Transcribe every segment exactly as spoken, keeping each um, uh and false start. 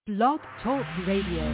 Blog Talk Radio.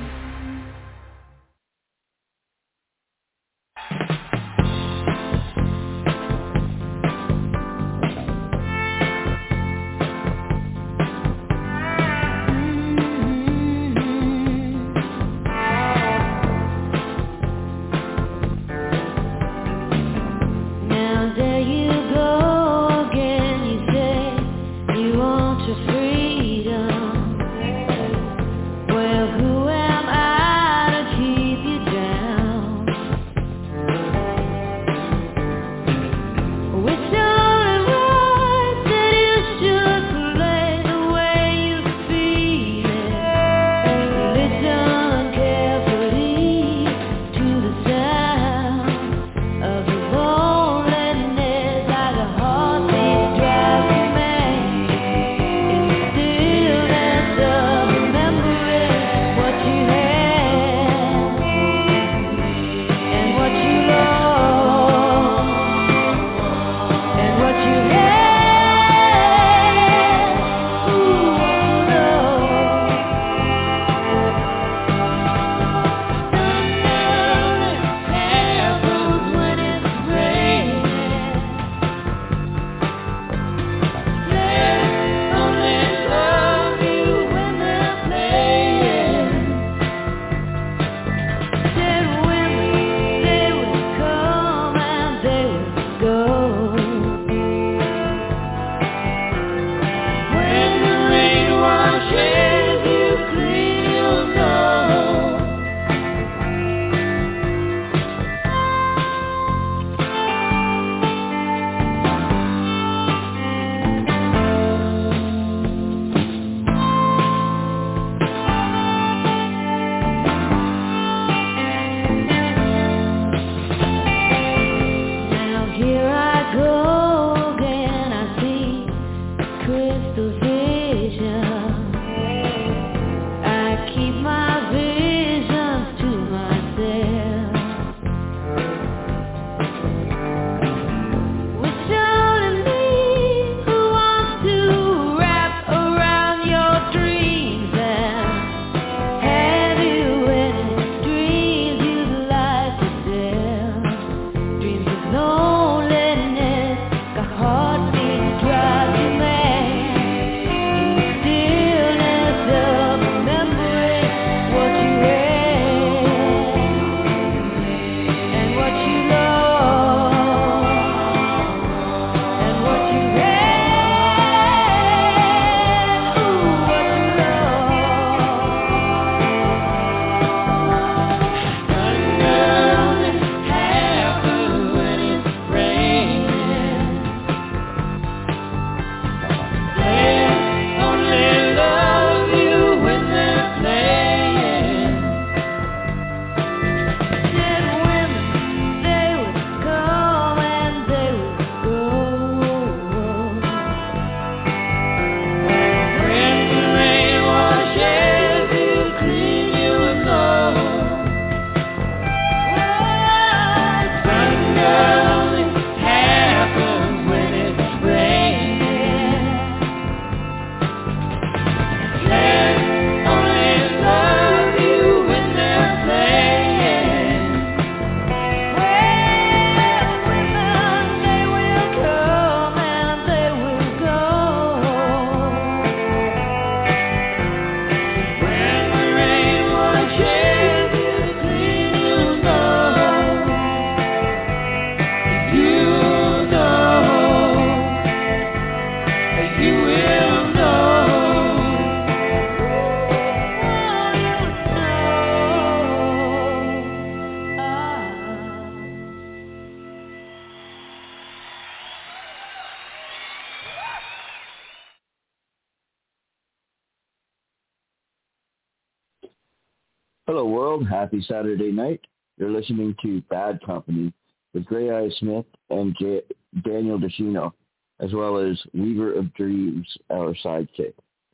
Hello, world. Happy Saturday night. You're listening to Bad Company with Gray Eye Smith and J- Daniel DeCino, as well as Weaver of Dreams, our sidekick.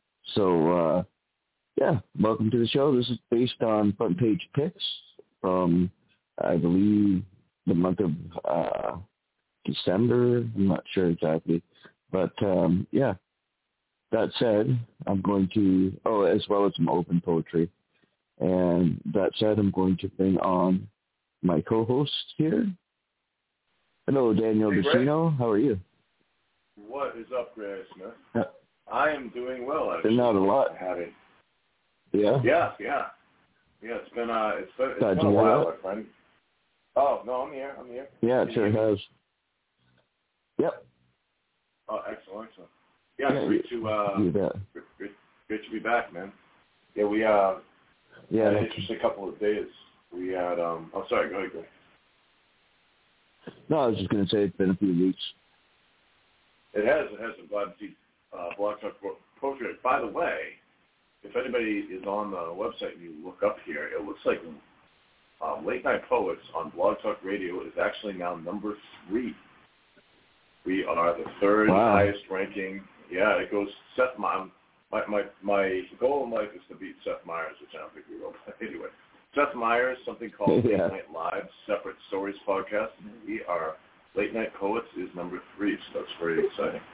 So, uh, yeah, welcome to the show. This is based on front page picks from, I believe, the month of uh, December. I'm not sure exactly. But, um, yeah, that said, I'm going to, oh, as well as some open poetry. And that said, I'm going to bring on my co-host here. Hello, Daniel hey, Dicino. How are you? What is up, Greg Smith? Uh, I am doing well, actually. Not a lot. I had it. Yeah? Yeah, yeah. Yeah, it's been, uh, it's been, it's God, been a you while, hear my friend. Oh, no, I'm here. I'm here. Yeah, it Can sure you hear me? has. Yep. Oh, excellent, excellent. Yeah, Yeah, great to, uh, you bet. great, great, great to be back, man. Yeah, we, uh, Yeah, had an that's- interesting couple of days. We had, um, oh, sorry, go ahead, go ahead. No, I was just going to say it's been a few weeks. It has, it has. I'm glad to see uh, Blog Talk Poetry. By the way, if anybody is on the website and you look up here, it looks like um, Late Night Poets on Blog Talk Radio is actually now number three. We are the third Wow. highest ranking. Yeah, it goes Seth Meyers. My, my, my goal in life is to beat Seth Meyers, which I don't think we will. But anyway, Seth Meyers, something called Yeah. Late Night Live, Separate Stories Podcast. We are, Late Night Poets is number three, so that's very exciting.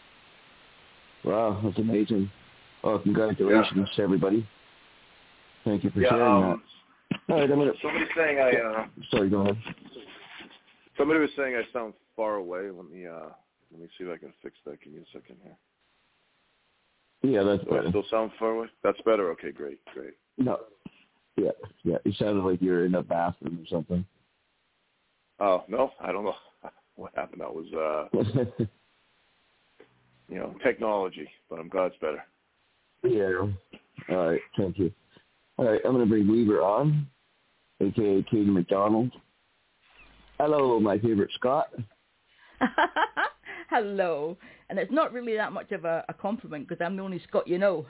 Wow, that's amazing. Oh, congratulations Yeah. to everybody. Thank you for Yeah, sharing um, that. All right, I'm gonna. somebody's saying I, uh, Sorry, go ahead. somebody was saying I sound far away. Let me, uh, let me see if I can fix that. Give me a second here. Yeah, that's Do I better. still sound far away? That's better? Okay, great, great. No. Yeah, yeah. You sounded like you were in a bathroom or something. Oh, no, I don't know what happened. That was, uh, you know, technology, but I'm glad it's better. Yeah. All right, thank you. All right, I'm going to bring Weaver on, a k a. Katie McDonald. Hello, my favorite Scott. Hello. And it's not really that much of a, a compliment because I'm the only Scot you know.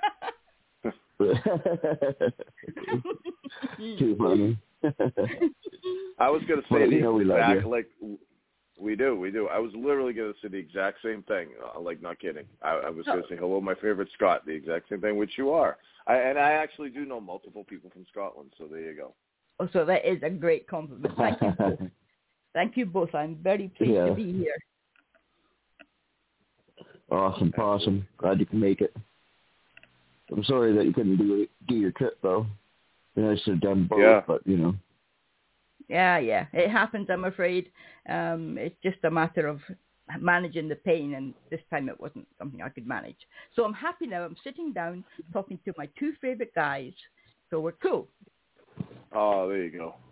Too funny. I was going to say Well, the you know we love exact, you. like, we do, we do. I was literally going to say the exact same thing, uh, like, not kidding. I, I was going to say, hello, my favorite Scot, the exact same thing, which you are. I, and I actually do know multiple people from Scotland, so there you go. Oh, so that is a great compliment. Thank you both. Thank you both. I'm very pleased Yeah. to be here. Awesome, awesome. Glad you can make it. I'm sorry that you couldn't do do your trip, though. You know, I should have done both, Yeah. but, you know. Yeah, yeah. It happens, I'm afraid. Um, it's just a matter of managing the pain, and this time it wasn't something I could manage. So I'm happy now. I'm sitting down talking to my two favorite guys, so we're cool. Oh, there you go.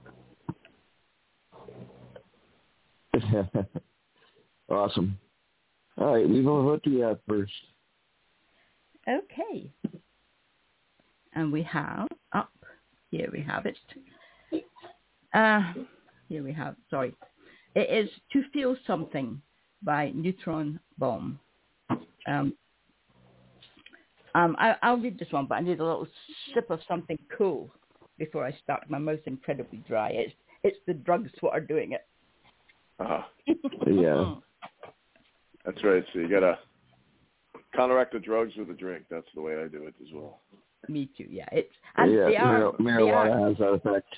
Awesome. All right, Weaver, what do you have first? Okay. And we have, up, here we have it. Uh, here we have, sorry. It is To Feel Something by Neutron Bomb. Um, um, I, I'll read this one, but I need a little sip of something cool before I start. My mouth's incredibly dry. It's, it's the drugs what are doing it. Uh-huh. Yeah. That's right. So you got to counteract the drugs with a drink. That's the way I do it as well. Me too, yeah. It's, and yeah, they are, mar- they marijuana are, has that effect.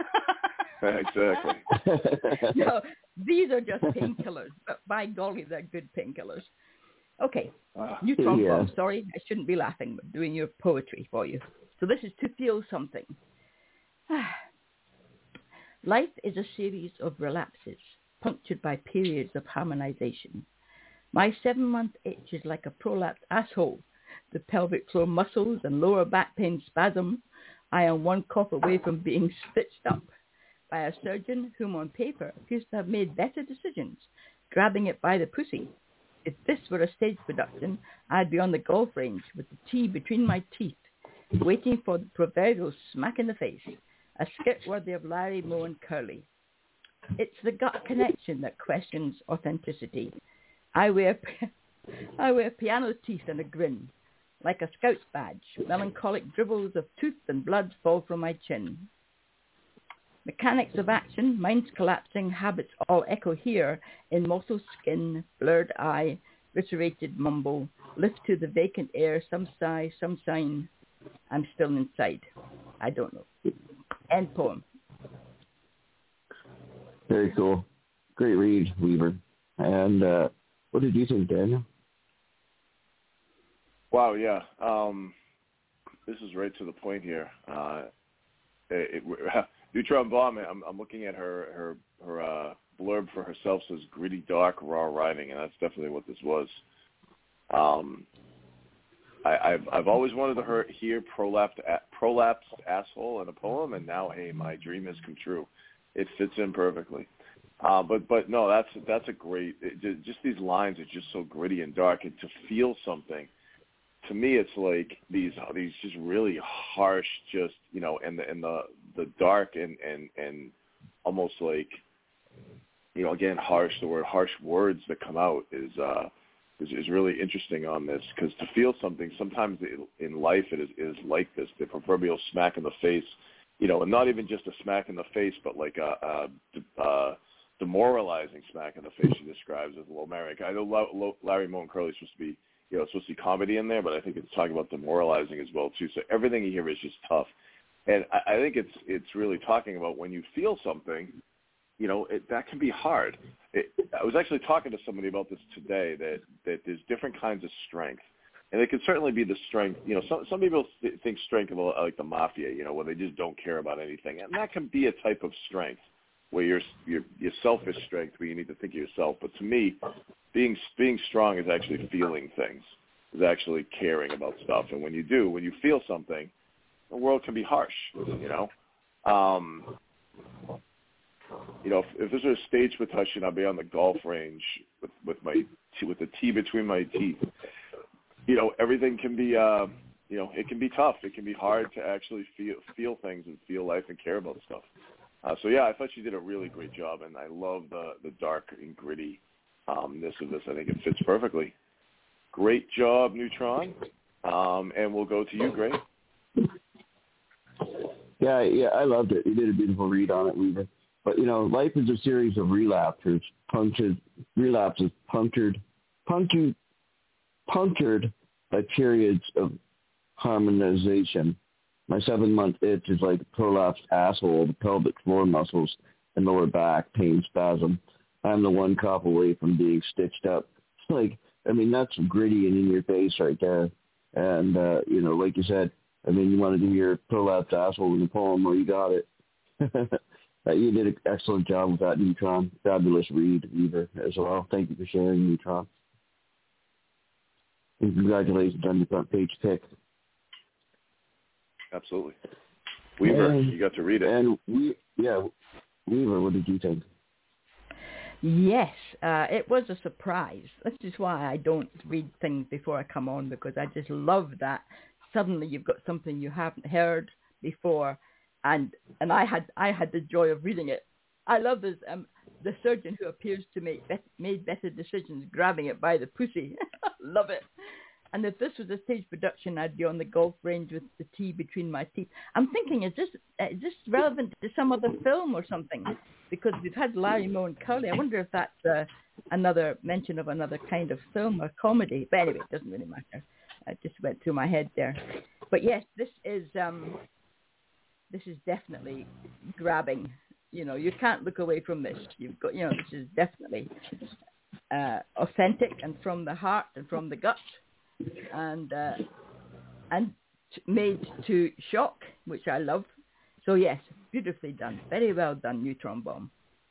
Exactly. No, these are just painkillers, but by golly, they're good painkillers. Okay, Uh, Neutron yeah. Bomb. Sorry, I shouldn't be laughing, but doing your poetry for you. So this is To Feel Something. Life is a series of relapses, punctured by periods of harmonization. My seven-month itch is like a prolapsed asshole. The pelvic floor muscles and lower back pain spasm. I am one cough away from being stitched up by a surgeon whom on paper appears to have made better decisions, grabbing it by the pussy. If this were a stage production, I'd be on the golf range with the tea between my teeth, waiting for the proverbial smack in the face, a skit worthy of Larry, Moe, and Curly. It's the gut connection that questions authenticity. I wear, I wear piano teeth and a grin. Like a scout's badge, melancholic dribbles of tooth and blood fall from my chin. Mechanics of action, minds collapsing, habits all echo here in mottled skin, blurred eye, viterated mumble, lift to the vacant air, some sigh, some sign. I'm still inside. I don't know. End poem. Very cool. Great read, Weaver. And uh, what did you think, Daniel? Wow, yeah. Um, this is right to the point here. Uh, it, it, Neutron Bomb, I'm, I'm looking at her her her uh, blurb for herself, says gritty, dark, raw writing, and that's definitely what this was. Um, I, I've I've always wanted to hear, hear prolapsed prolapsed asshole in a poem, and now, hey, my dream has come true. It fits in perfectly. Uh, but but no, that's that's a great. It, just these lines are just so gritty and dark, and to feel something. To me, it's like these these just really harsh, just you know, and the and the the dark and and and almost like, you know, again, harsh. The word harsh words that come out is uh, is, is really interesting on this, because to feel something, sometimes in life it is is like this, the proverbial smack in the face, you know, and not even just a smack in the face, but like a, a, a demoralizing smack in the face. She describes as Lomeric. I know Larry Moe and Curly is supposed to be, you know, it's supposed to be comedy in there, but I think it's talking about demoralizing as well too. So everything you hear is just tough, and I, I think it's it's really talking about when you feel something, you know, it, that can be hard. It, I was actually talking to somebody about this today, that that there's different kinds of strength, and it can certainly be the strength. You know, some some people th- think strength of like the mafia, you know, where they just don't care about anything, and that can be a type of strength, where you're you're, you're selfish strength, where you need to think of yourself. But to me, being being strong is actually feeling things, is actually caring about stuff. And when you do, when you feel something, the world can be harsh, you know. Um, you know, if, if this was a stage percussion, I'd be on the golf range with, with my with the tee between my teeth. You know, everything can be, uh, you know, it can be tough. It can be hard to actually feel feel things and feel life and care about stuff. Uh, so yeah, I thought she did a really great job, and I love the the dark and gritty um, ness of this. I think it fits perfectly. Great job, Neutron. Um, and we'll go to you, Gray. Yeah, yeah, I loved it. You did a beautiful read on it, Weaver. But, you know, life is a series of relapses, punctured, relapses, punctured, punctured, punctured by periods of harmonization. My seven-month itch is like a prolapsed asshole, the pelvic floor muscles, and lower back pain spasm. I'm the one cop away from being stitched up. It's like, I mean, that's gritty and in your face right there. And, uh, you know, like you said, I mean, you wanted to hear prolapsed asshole in the poem, well, you got it. Uh, you did an excellent job with that, Neutron. Fabulous read, Weaver, as well. Thank you for sharing, Neutron. And congratulations on your front page pick. Absolutely. Weaver, and, you got to read it. And we, yeah, Weaver, what did you think? Yes, uh, it was a surprise. This is why I don't read things before I come on, because I just love that suddenly you've got something you haven't heard before. And and I had I had the joy of reading it. I love this um, the surgeon who appears to make be- made better decisions, grabbing it by the pussy. Love it. And if this was a stage production, I'd be on the golf range with the tee between my teeth. I'm thinking, is this is this relevant to some other film or something? Because we've had Larry Moe and Curly. I wonder if that's uh, another mention of another kind of film or comedy. But anyway, it doesn't really matter. It just went through my head there. But yes, this is. Um, This is definitely grabbing. You know, you can't look away from this. You've got, you know, this is definitely uh, authentic and from the heart and from the gut, and uh, and t- made to shock, which I love. So yes, beautifully done. Very well done, Neutron Bomb.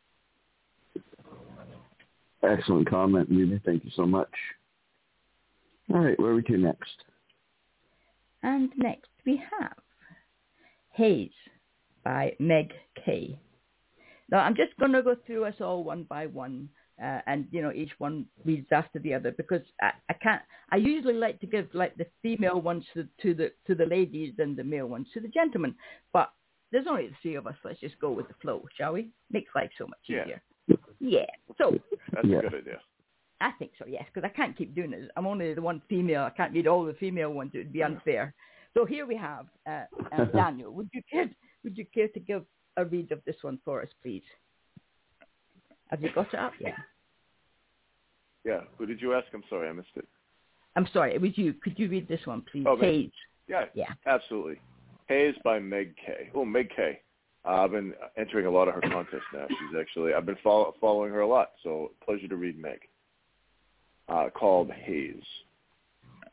Excellent comment, Weaver. Thank you so much. All right, where are we to next? And next we have Haze by Meg Kay. Now, I'm just going to go through us all one by one, uh, and, you know, each one reads after the other, because I, I can't, I usually like to give, like, the female ones to, to the to the ladies and the male ones to the gentlemen, but there's only the three of us. Let's just go with the flow, shall we? Makes life so much easier. Yeah. yeah. So. That's yeah. a good idea. I think so, yes, because I can't keep doing it. I'm only the one female. I can't read all the female ones. It would be unfair. So here we have uh, uh, Daniel. Would you care? Would you care to give a read of this one for us, please? Have you got it up? Yeah. Yeah. Who did you ask? I'm sorry, I missed it. I'm sorry, it was you. Could you read this one, please? Oh, Haze. Yeah. Yeah. Absolutely. Haze by Meg Kay. Oh, Meg Kay. Uh, I've been entering a lot of her contests now. She's actually I've been follow, following her a lot. So pleasure to read Meg. Uh, called Haze.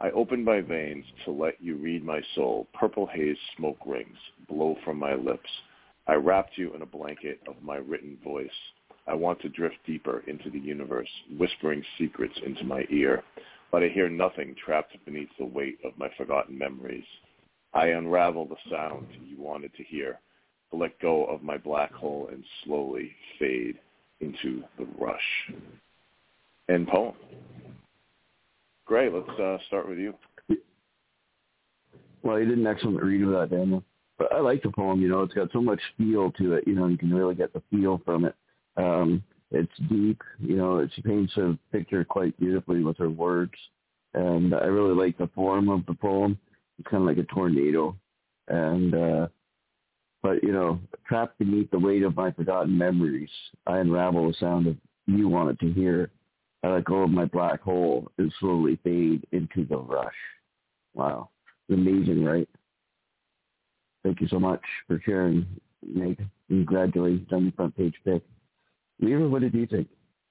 I opened my veins to let you read my soul. Purple haze smoke rings blow from my lips. I wrapped you in a blanket of my written voice. I want to drift deeper into the universe, whispering secrets into my ear, but I hear nothing trapped beneath the weight of my forgotten memories. I unravel the sound you wanted to hear, to let go of my black hole and slowly fade into the rush. End poem. Great, let's uh, start with you. Well, you did an excellent read of that, Daniel. But I like the poem, you know, it's got so much feel to it, you know, you can really get the feel from it. Um, it's deep, you know, she paints a picture quite beautifully with her words. And I really like the form of the poem. It's kind of like a tornado. And, uh, but, you know, trapped beneath the weight of my forgotten memories, I unravel the sound of you wanted to hear. I let go of my black hole and slowly fade into the rush. Wow. It's amazing, right? Thank you so much for sharing, Meg. Congratulations on the front page pick. Weaver, what did you think?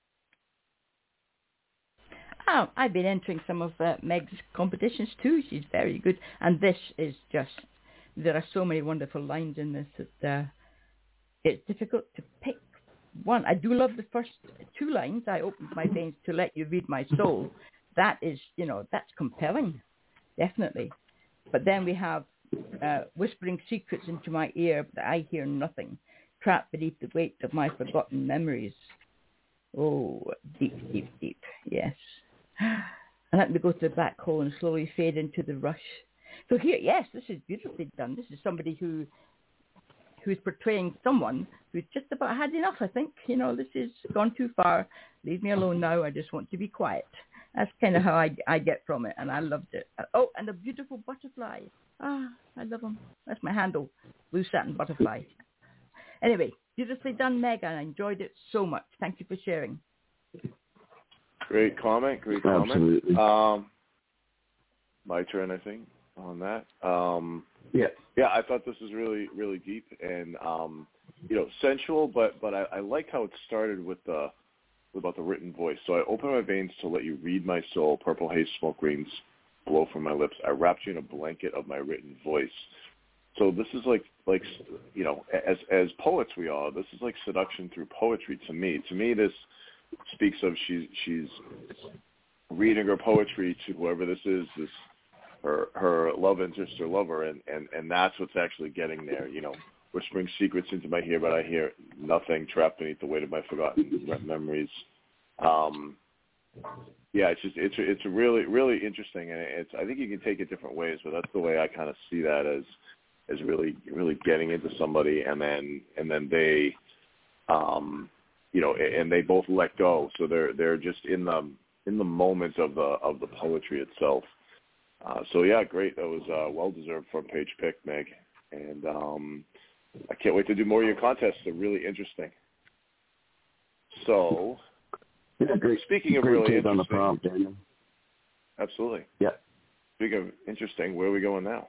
Oh, I've been entering some of uh, Meg's competitions too. She's very good. And this is just, there are so many wonderful lines in this that uh, it's difficult to pick one. I do love the first two lines. I opened my veins to let you read my soul. That is, you know, that's compelling, definitely. But then we have uh, whispering secrets into my ear, but I hear nothing. Trapped beneath the weight of my forgotten memories. Oh, deep, deep, deep, yes. And let me go to the black hole and slowly fade into the rush. So here, yes, this is beautifully done. This is somebody who who's portraying someone who's just about had enough, I think. You know, this has gone too far. Leave me alone now. I just want to be quiet. That's kind of how I, I get from it, and I loved it. Oh, and a beautiful butterfly. Ah, I love them. That's my handle, Blue Satin Butterfly. Anyway, beautifully done, Meg, and I enjoyed it so much. Thank you for sharing. Great comment, great comment. Absolutely. Um, my turn, I think, on that. Um, yeah. Yeah, I thought this was really, really deep and, um, you know, sensual, but, but I, I like how it started with the, about the written voice. So I open my veins to let you read my soul. Purple haze smoke rings blow from my lips. I wrapped you in a blanket of my written voice. So this is like, like, you know, as as poets we are, this is like seduction through poetry to me. To me, this speaks of she's she's reading her poetry to whoever this is, this her her love interest or lover, and, and, and that's what's actually getting there. You know, whispering secrets into my ear, but I hear nothing, trapped beneath the weight of my forgotten memories. Um, yeah, it's just it's it's really really interesting, and it's I think you can take it different ways, but that's the way I kind of see that as. is really, really getting into somebody, and then, and then they, um, you know, and they both let go. So they're, they're just in the, in the moment of the, of the poetry itself. Uh, so yeah, great. That was a well-deserved front page pick, Meg. And, um, I can't wait to do more of your contests. They're really interesting. So, yeah, great, speaking of great really interesting, on the prompt, Daniel. Absolutely. Yeah. Speaking of interesting, where are we going now?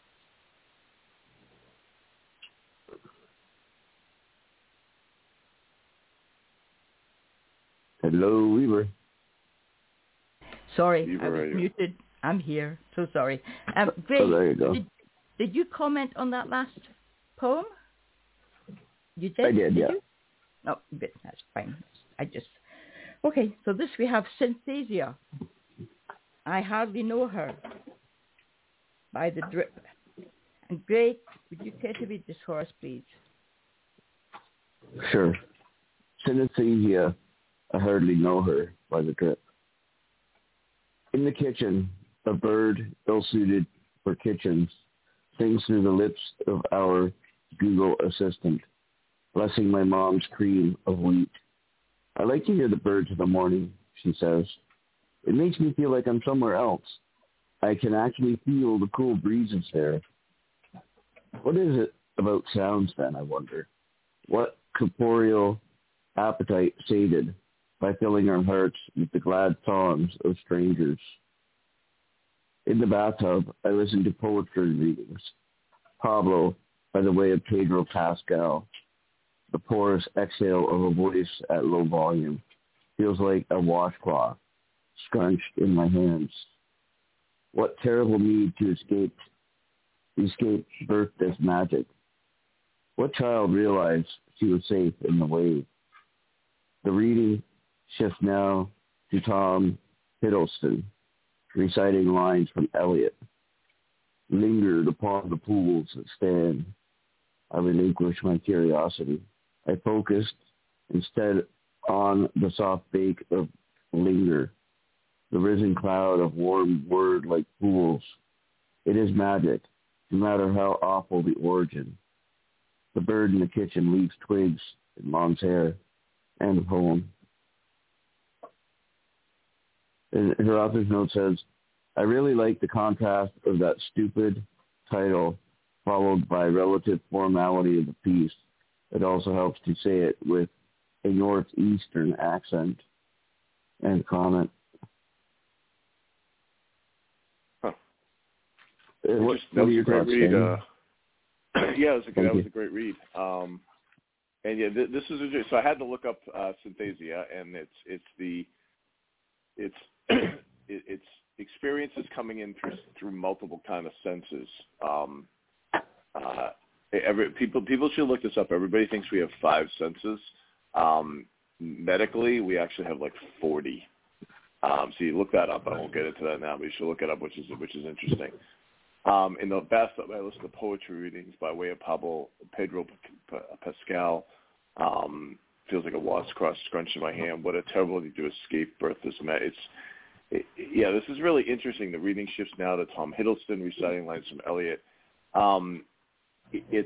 Hello, Weaver. Sorry, Weaver, I was right muted. I'm here. So sorry. Um, Grace, oh, there you go. Did, did you comment on that last poem? You did? I did, did yeah. You? Oh, good. That's fine. I just... Okay, so this we have Synthesia. I hardly know her. By the drip. And Grace, would you care to read this for us, please? Sure. Synesthesia, I hardly know her by the drip. In the kitchen, a bird ill-suited for kitchens sings through the lips of our Google assistant, blessing my mom's cream of wheat. I like to hear the birds in the morning, she says. It makes me feel like I'm somewhere else. I can actually feel the cool breezes there. What is it about sounds then, I wonder? What corporeal appetite sated by filling our hearts with the glad songs of strangers? In the bathtub, I listen to poetry readings. Pablo, by the way of Pedro Pascal. The porous exhale of a voice at low volume feels like a washcloth scrunched in my hands. What terrible need to escape escape birthed this magic? What child realized she was safe in the wave? The reading shifts now to Tom Hiddleston, reciting lines from Eliot. Lingered upon the pools that stand. I relinquished my curiosity. I focused instead on the soft bake of linger, the risen cloud of warm word like pools. It is magic, no matter how awful the origin. The bird in the kitchen leaves twigs in mom's hair. End of poem. And her author's note says, I really like the contrast of that stupid title followed by relative formality of the piece. It also helps to say it with a northeastern accent. End comment. Huh. What, that what was a great thoughts, read. Uh, yeah, it was a, that was you. a great read. Um, and yeah, th- this is a, so I had to look up uh, Synthesia, and it's it's the it's it, it's experiences coming in through through multiple kind of senses. Um, uh, every people people should look this up. Everybody thinks we have five senses. Um, medically, we actually have like forty. Um, so you look that up. I won't get into that now, but you should look it up, which is which is interesting. Um, in the past, I listened to poetry readings by way of Pablo Pedro Pascal. Um, feels like a wasp cross scrunched in my hand. What a terrible thing to escape birth this met. It's it, yeah, this is really interesting. The reading shifts now to Tom Hiddleston reciting lines from Eliot. Um, it, it's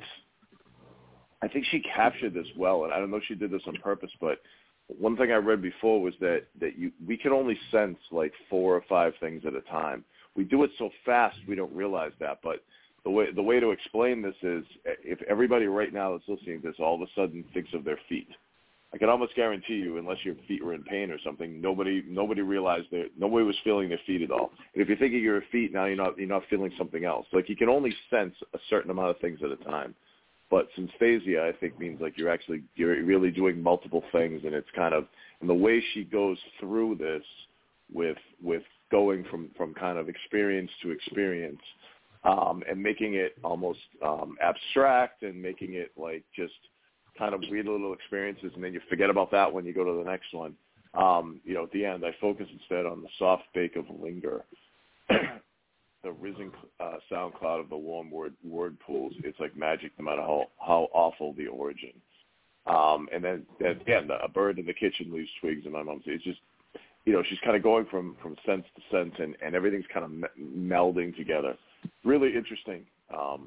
I think she captured this well, and I don't know if she did this on purpose, but one thing I read before was that, that you we can only sense like four or five things at a time. We do it so fast we don't realize that, but the way the way to explain this is if everybody right now that's listening to this all of a sudden thinks of their feet, I can almost guarantee you, unless your feet were in pain or something, nobody nobody realized their nobody was feeling their feet at all. And if you're thinking your feet now, you're not you're not feeling something else. Like you can only sense a certain amount of things at a time. But synesthesia, I think, means like you're actually you're really doing multiple things, and it's kind of and the way she goes through this with with going from, from kind of experience to experience, um, and making it almost um, abstract and making it like just kind of weird little experiences, and then you forget about that when you go to the next one. Um, you know, at the end, I focus instead on the soft bake of linger. The risen uh, sound cloud of the warm word word pools. It's like magic, no matter how, how awful the origin. Um, and then at the end, a bird in the kitchen leaves twigs in my mom's. It's just, you know, she's kind of going from, from sense to sense, and, and everything's kind of me- melding together. Really interesting. Um,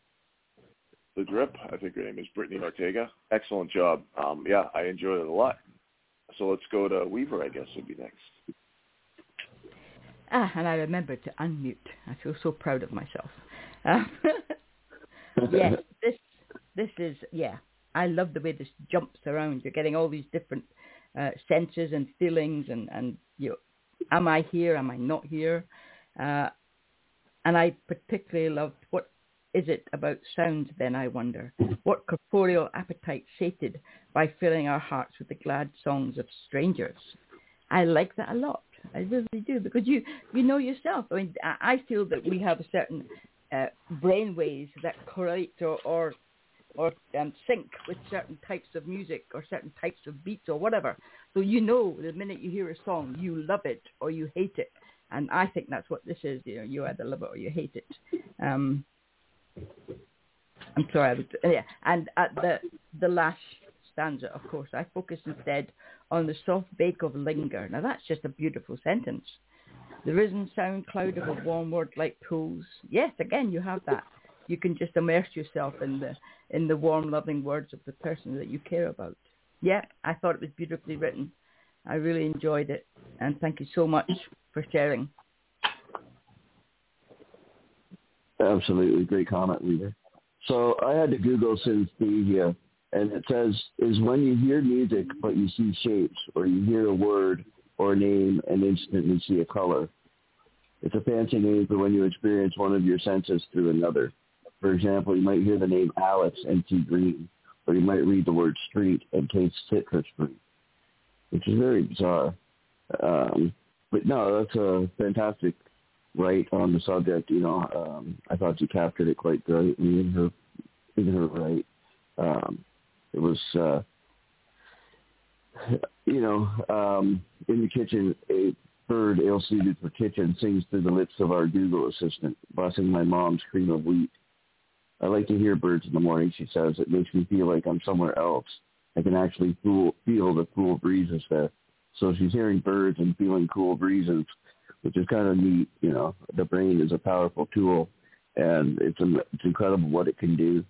the Drip, I think her name is Brittany Ortega. Excellent job. Um, yeah, I enjoyed it a lot. So let's go to Weaver, I guess, would be next. Ah, and I remembered to unmute. I feel so proud of myself. Uh, yeah, this this is, yeah, I love the way this jumps around. You're getting all these different uh, senses and feelings, and, and you know, am I here, am I not here? Uh, and I particularly loved, what is it about sound then, I wonder? What corporeal appetite sated by filling our hearts with the glad songs of strangers? I like that a lot. I really do, because you you know yourself. I mean, I feel that we have a certain uh, brain waves that correlate or or, or um, sync with certain types of music or certain types of beats or whatever. So you know the minute you hear a song, you love it or you hate it. And I think that's what this is. You know, you either love it or you hate it. Um, I'm sorry, I was, yeah. And at the the last stanza, of course, I focus instead on the soft bake of linger. Now that's just a beautiful sentence. The risen sound cloud of a warm word like pools. Yes, again, you have that. You can just immerse yourself in the in the warm, loving words of the person that you care about. Yeah, I thought it was beautifully written. I really enjoyed it, and thank you so much for sharing. Absolutely, great comment, Weaver. So I had to Google synesthesia, and it says, is when you hear music but you see shapes, or you hear a word or a name and instantly see a color. It's a fancy name for when you experience one of your senses through another. For example, you might hear the name Alex and see green, or you might read the word street and taste citrus fruit, which is very bizarre. Um, but no, that's a fantastic right on the subject. You know, um, I thought she captured it quite great in her in her right. Um, it was, uh, you know, um, in the kitchen, a bird ill-suited for kitchen sings through the lips of our Google assistant, blessing my mom's cream of wheat. I like to hear birds in the morning, she says. It makes me feel like I'm somewhere else. I can actually feel, feel the cool breezes there. So she's hearing birds and feeling cool breezes, which is kind of neat. You know, the brain is a powerful tool, and it's, it's incredible what it can do.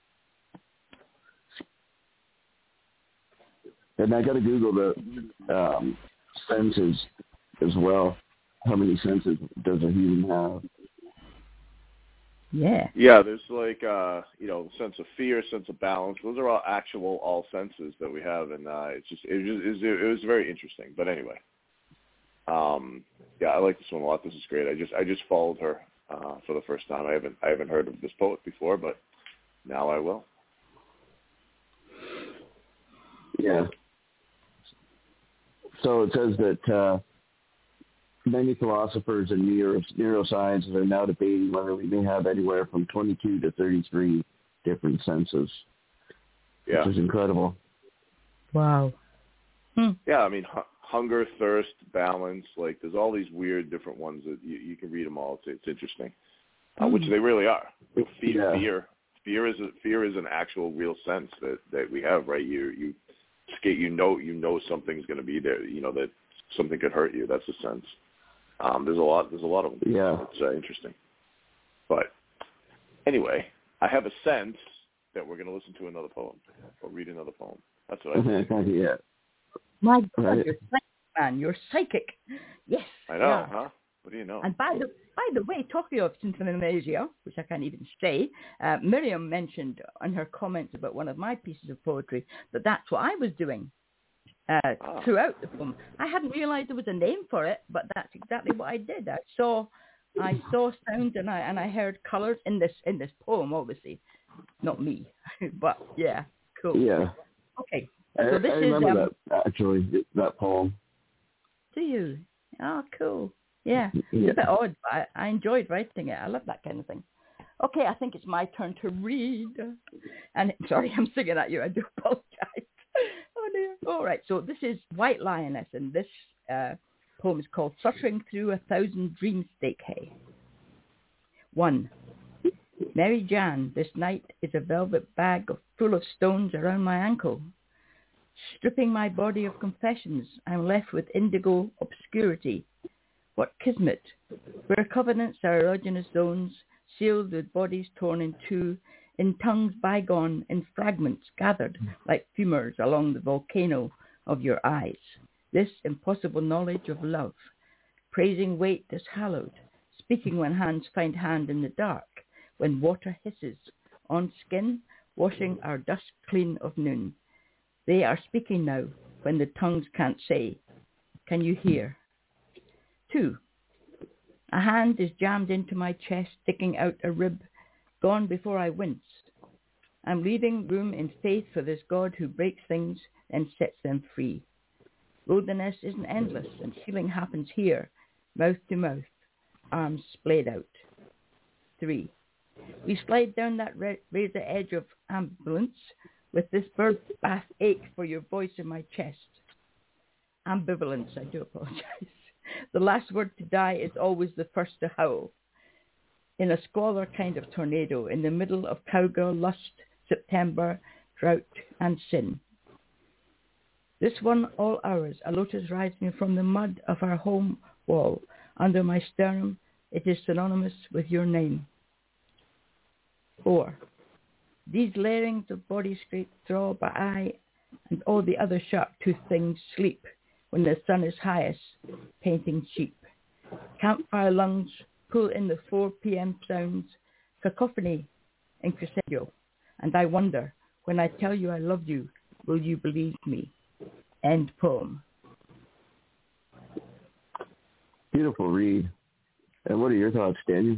And I got to Google the um, senses as well. How many senses does a human have? Yeah. Yeah, there's like, uh, you know, sense of fear, sense of balance. Those are all actual all senses that we have, and uh, it's just it was, it was it was very interesting. But anyway, um, yeah, I like this one a lot. This is great. I just I just followed her uh, for the first time. I haven't I haven't heard of this poet before, but now I will. Yeah. So it says that uh, many philosophers and neuro- neuroscientists are now debating whether we may have anywhere from twenty-two to thirty-three different senses, Yeah. which is incredible. Wow. Hmm. Yeah, I mean, hu- hunger, thirst, balance, like there's all these weird different ones that you, you can read them all. It's, it's interesting, uh, Hmm. which they really are. Fear, Yeah. fear, fear is a, fear is an actual real sense that, that we have, right? You you skate, you know, you know something's going to be there. You know that something could hurt you. That's a sense. Um, there's a lot. There's a lot of them. Yeah. It's uh, interesting. But anyway, I have a sense that we're going to listen to another poem or read another poem. That's what I think. Yeah. My God, Right. you're psychic, man. You're psychic. Yes. I know, yeah. huh? What do you know? And by the by the way, talking of Synthesinesia, which I can't even say, uh, Miriam mentioned in her comments about one of my pieces of poetry that that's what I was doing uh, Ah. throughout the poem. I hadn't realized there was a name for it, but that's exactly what I did. I saw, I saw sounds and I and I heard colors in this in this poem. Obviously, not me, but yeah, cool. Yeah. Okay, I, so this I is. remember Um, that, actually, that poem. do you? Oh, cool. Yeah, Yeah. it's a bit odd, but I, I enjoyed writing it. I love that kind of thing. Okay, I think it's my turn to read. And sorry, I'm singing at you. I do apologize. Oh dear. All right, so this is White Lioness, and this uh, poem is called "Suttering Through a Thousand Dream Stake Hay." One. Mary Jan, this night is a velvet bag of, full of stones around my ankle. Stripping my body of confessions, I'm left with indigo obscurity. What kismet, where covenants are erogenous zones, sealed with bodies torn in two, in tongues bygone, in fragments gathered like fumers along the volcano of your eyes. This impossible knowledge of love, praising weight as hallowed, speaking when hands find hand in the dark, when water hisses on skin, washing our dust clean of noon. They are speaking now when the tongues can't say. Can you hear? Two. A hand is jammed into my chest, sticking out a rib, gone before I winced. I'm leaving room in faith for this God who breaks things and sets them free. Wilderness isn't endless, and healing happens here, mouth to mouth, arms splayed out. Three. We slide down that razor edge of ambulance with this bird bath ache for your voice in my chest. Ambivalence, I do apologize. The last word to die is always the first to howl. In a squalor kind of tornado, in the middle of cowgirl lust, September, drought, and sin. This one, all hours, a lotus rising from the mud of our home wall. Under my sternum, it is synonymous with your name. Four. These layerings of body scrape throb, but I and all the other sharp-toothed things sleep when the sun is highest, painting cheap. Campfire lungs pull in the four p.m. sounds, cacophony in crescendo, and I wonder, when I tell you I love you, will you believe me? End poem. Beautiful read. And what are your thoughts, Daniel?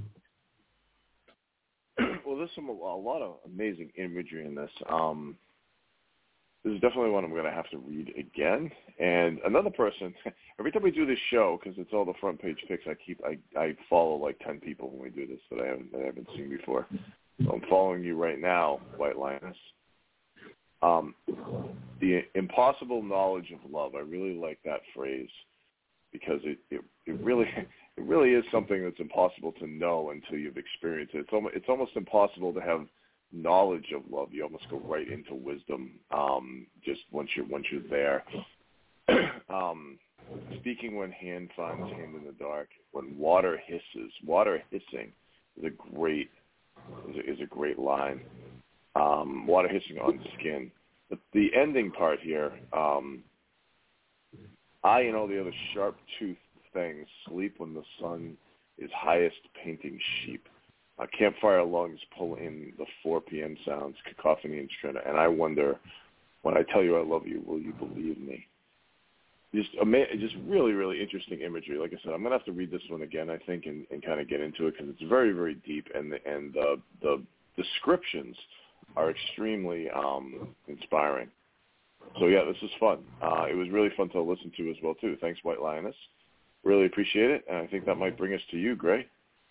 Well, there's some a lot of amazing imagery in this. Um, this is definitely one I'm going to have to read again. And another person, every time we do this show, because it's all the front page picks, I keep I, I follow like ten people when we do this that I haven't that I haven't seen before. So I'm following you right now, White Lioness. Um, the impossible knowledge of love. I really like that phrase because it, it, it really it really is something that's impossible to know until you've experienced it. It's almost, it's almost impossible to have knowledge of love. You almost go right into wisdom um, just once you're once you're there. um, speaking when hand finds hand in the dark, when water hisses. Water hissing is a great is a, is a great line. Um, water hissing on skin. But the ending part here, um, I and all the other sharp-toothed things sleep when the sun is highest, painting sheep. Uh, campfire lungs pull in the four p.m. sounds, cacophony and string, and I wonder, when I tell you I love you, will you believe me? Just, ama- just really, really interesting imagery. Like I said, I'm going to have to read this one again, I think, and, and kind of get into it because it's very, very deep, and the, and uh, the descriptions are extremely um, inspiring. So, yeah, this is fun. Uh, it was really fun to listen to as well, too. Thanks, White Lioness. Really appreciate it, and I think that might bring us to you, Gray.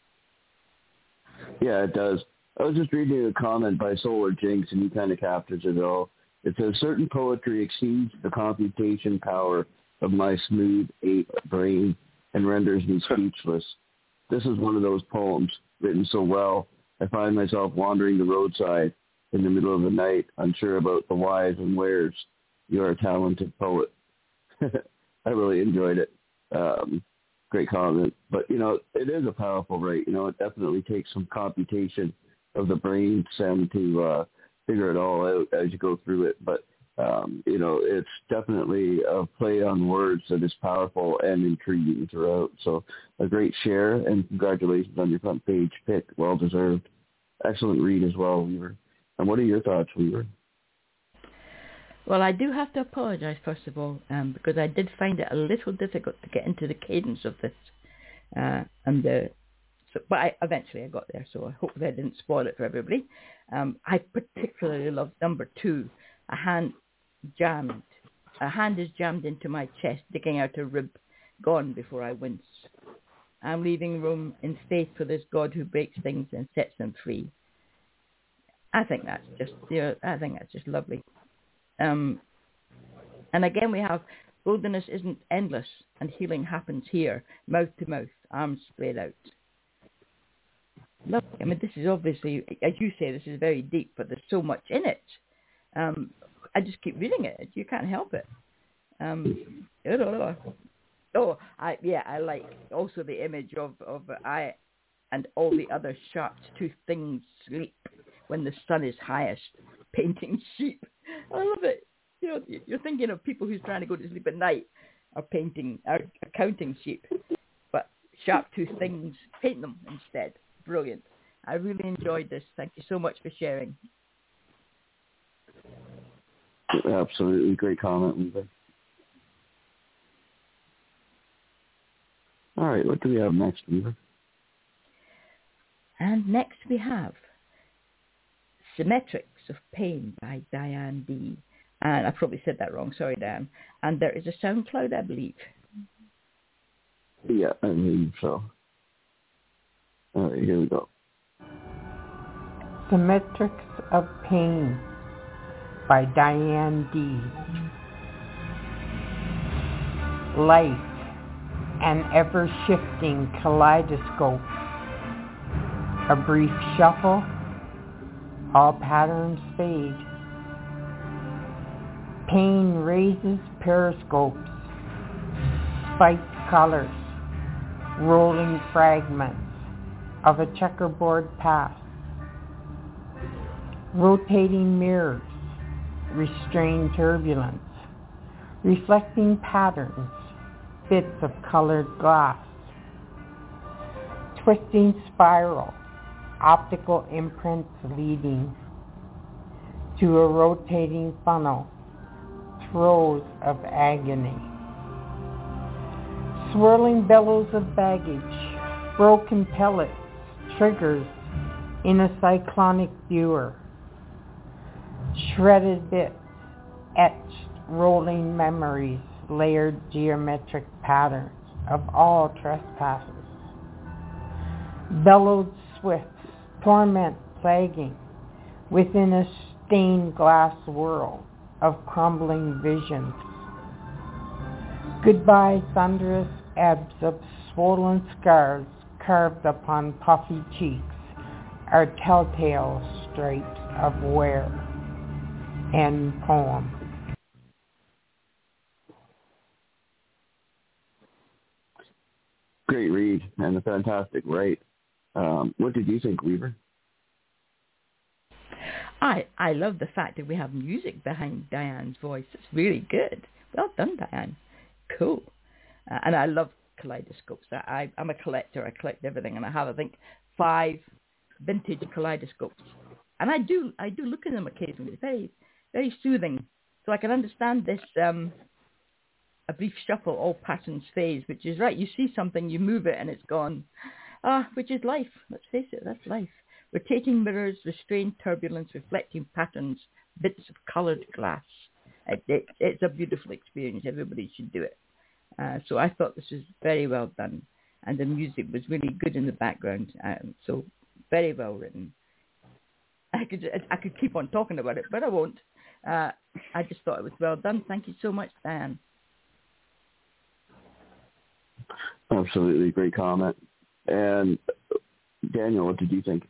Yeah, it does. I was just reading a comment by Solar Jinx, and he kind of captures it all. It says, certain poetry exceeds the computation power of my smooth ape brain and renders me speechless. This is one of those poems written so well, I find myself wandering the roadside in the middle of the night, unsure about the whys and wheres. You're a talented poet. I really enjoyed it. Um, great comment. But, you know, it is a powerful rite. You know, it definitely takes some computation of the brain stem to uh, figure it all out as you go through it. But, um, you know, it's definitely a play on words that is powerful and intriguing throughout. So a great share, and congratulations on your front page pick. Well deserved. Excellent read as well, Weaver. And what are your thoughts, Weaver? Well, I do have to apologize, first of all, um, because I did find it a little difficult to get into the cadence of this. Uh, and the, so, But I, eventually I got there, so I hope that I didn't spoil it for everybody. Um, I particularly loved number two, a hand jammed. A hand is jammed into my chest, digging out a rib, gone before I wince. I'm leaving room in faith for this God who breaks things and sets them free. I think that's just, you know, I think that's just lovely. Um, and again, we have wilderness isn't endless, and healing happens here, mouth to mouth, arms spread out. Look, I mean, this is obviously, as you say, this is very deep, but there's so much in it. Um, I just keep reading it. You can't help it. Um, oh, I, yeah, I like also the image of, of I and all the other sharp-toothed things sleep when the sun is highest, painting sheep. I love it. You know, you're thinking of people who's trying to go to sleep at night are painting, are counting sheep, but sharp-toothed things, paint them instead. Brilliant. I really enjoyed this. Thank you so much for sharing. Absolutely. Great comment, Weaver. All right, what do we have next, Weaver? And next we have Symmetrics of Pain by Diane D. And I probably said that wrong. Sorry, Dan. And there is a SoundCloud, I believe. Yeah, I believe so. All right, here we go. Symmetrics of Pain by Diane D. Life, an ever-shifting kaleidoscope. A brief shuffle, all patterns fade. Pain raises periscopes, spiked colors, rolling fragments of a checkerboard past. Rotating mirrors, restrained turbulence, reflecting patterns, bits of colored glass. Twisting spiral, optical imprints leading to a rotating funnel, throes of agony. Swirling billows of baggage, broken pellets, triggers in a cyclonic viewer. Shredded bits, etched rolling memories, layered geometric patterns of all trespasses. Bellowed swifts, torment plaguing within a stained glass world of crumbling visions. Goodbye thunderous ebbs of swollen scars carved upon puffy cheeks are telltale stripes of wear. End poem. Great read and a fantastic write. Um, what did you think, Weaver? I I love the fact that we have music behind Diane's voice. It's really good. Well done, Diane. Cool. Uh, and I love kaleidoscopes. I, I, I'm a collector. I collect everything, and I have, I think, five vintage kaleidoscopes. And I do I do look at them occasionally. It's very, very soothing. So I can understand this, um, a brief shuffle, all patterns phase, which is right. You see something, you move it, and it's gone. Ah, which is life. Let's face it, that's life. Rotating mirrors, restrained turbulence, reflecting patterns, bits of coloured glass. It, it, it's a beautiful experience. Everybody should do it. Uh, so I thought this was very well done. And the music was really good in the background. Um, so very well written. I could I could keep on talking about it, but I won't. Uh, I just thought it was well done. Thank you so much, Diane. Absolutely, great comment. And Daniel, what did you think?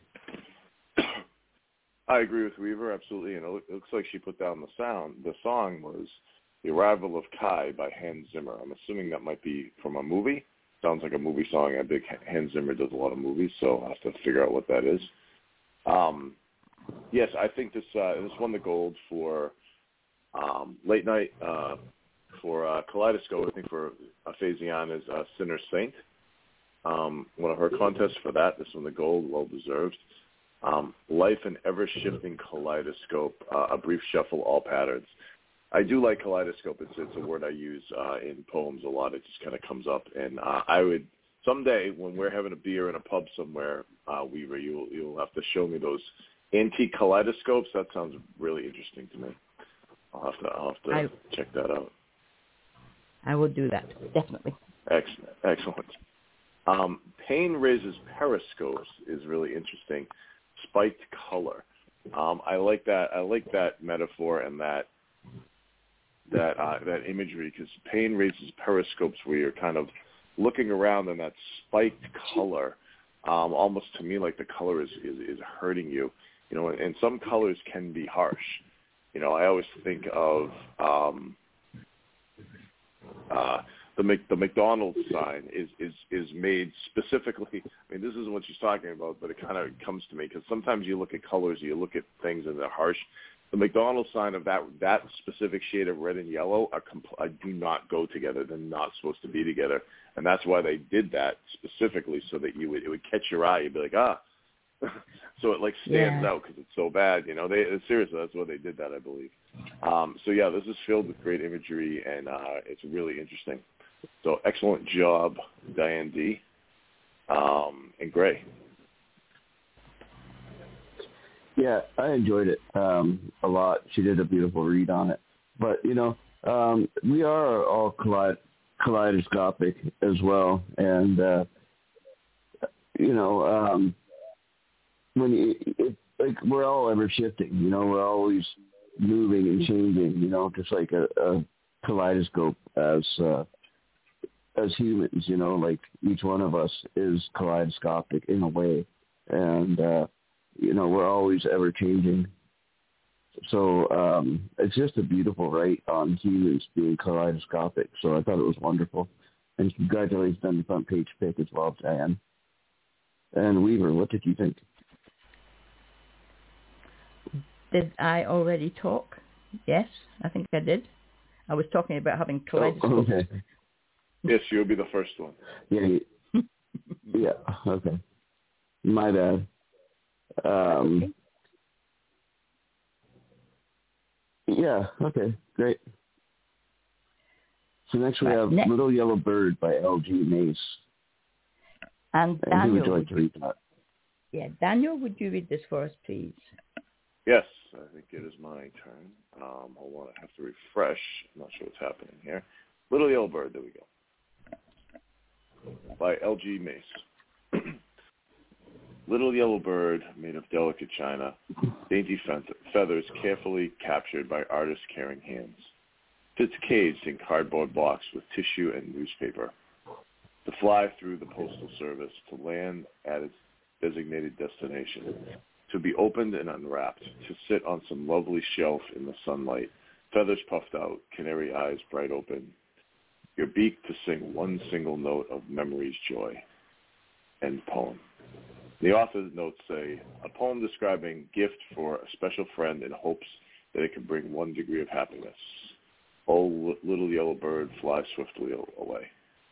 I agree with Weaver, absolutely. And it looks like she put down the sound. The song was The Arrival of Kai by Hans Zimmer. I'm assuming that might be from a movie. Sounds like a movie song. I think Hans Zimmer does a lot of movies, so I'll have to figure out what that is. Um, yes, I think this uh, this won the gold for um, late night uh, for uh, Kaleidoscope. I think for Phasiana's uh, Sinner Saint. Um, one of her contests for that. This won the gold, well deserved. Um, life and ever-shifting kaleidoscope, uh, a brief shuffle, all patterns. I do like kaleidoscope. It's it's a word I use uh, in poems a lot. It just kind of comes up, and uh, I would someday when we're having a beer in a pub somewhere, uh, Weaver, you'll you'll have to show me those antique kaleidoscopes. That sounds really interesting to me. I'll have to I'll have to I, check that out. I will do that definitely. Excellent, excellent. Um, Pain Raises Periscopes is really interesting. Spiked color. Um, I like that. I like that metaphor and that that uh, that imagery because pain raises periscopes where you're kind of looking around and that spiked color, um, almost to me like the color is, is, is hurting you. You know, and, and some colors can be harsh. You know, I always think of um, uh, the Mc, the McDonald's sign is, is, is made specifically. I mean, this isn't what she's talking about, but it kind of comes to me because sometimes you look at colors, you look at things and they're harsh. The McDonald's sign of that that specific shade of red and yellow are compl- uh, do not go together. They're not supposed to be together, and that's why they did that specifically so that you would it would catch your eye. You'd be like, ah, so it like stands yeah. out because it's so bad. You know, they seriously that's why they did that, I believe. Um, so yeah, this is filled with great imagery, and uh, it's really interesting. So excellent job, Diane D. Um, and Gray. Yeah, I enjoyed it um, a lot. She did a beautiful read on it. But, you know, um, we are all kaleid- kaleidoscopic as well. And, uh, you know, um, when you, it, like we're all ever shifting, you know, we're always moving and changing, you know, just like a, a kaleidoscope as uh, as humans, you know, like each one of us is kaleidoscopic in a way. And, uh, you know, we're always ever changing. So um, it's just a beautiful write on humans being kaleidoscopic. So I thought it was wonderful. And congratulations on the front page pick as well, Diane. And Weaver, what did you think? Did I already talk? Yes, I think I did. I was talking about having kaleidoscopes. Oh, okay. Yes, you'll be the first one. Yeah. Yeah. Okay. My bad. Um, yeah, okay, great. So next we right, have next. Little Yellow Bird by L G Mace. And And who Daniel, would you like to read that? yeah, Daniel, would you read this for us, please? Yes, I think it is my turn. Um, hold on, I have to refresh. I'm not sure what's happening here. Little Yellow Bird, there we go. By L G Mace. Little yellow bird made of delicate china, dainty feathers carefully captured by artists' caring hands. Sits caged in cardboard box with tissue and newspaper. To fly through the postal service, to land at its designated destination, to be opened and unwrapped, to sit on some lovely shelf in the sunlight, feathers puffed out, canary eyes bright open, your beak to sing one single note of memory's joy. End poem. The author's notes say, a poem describing gift for a special friend in hopes that it can bring one degree of happiness. Oh, little yellow bird, fly swiftly away.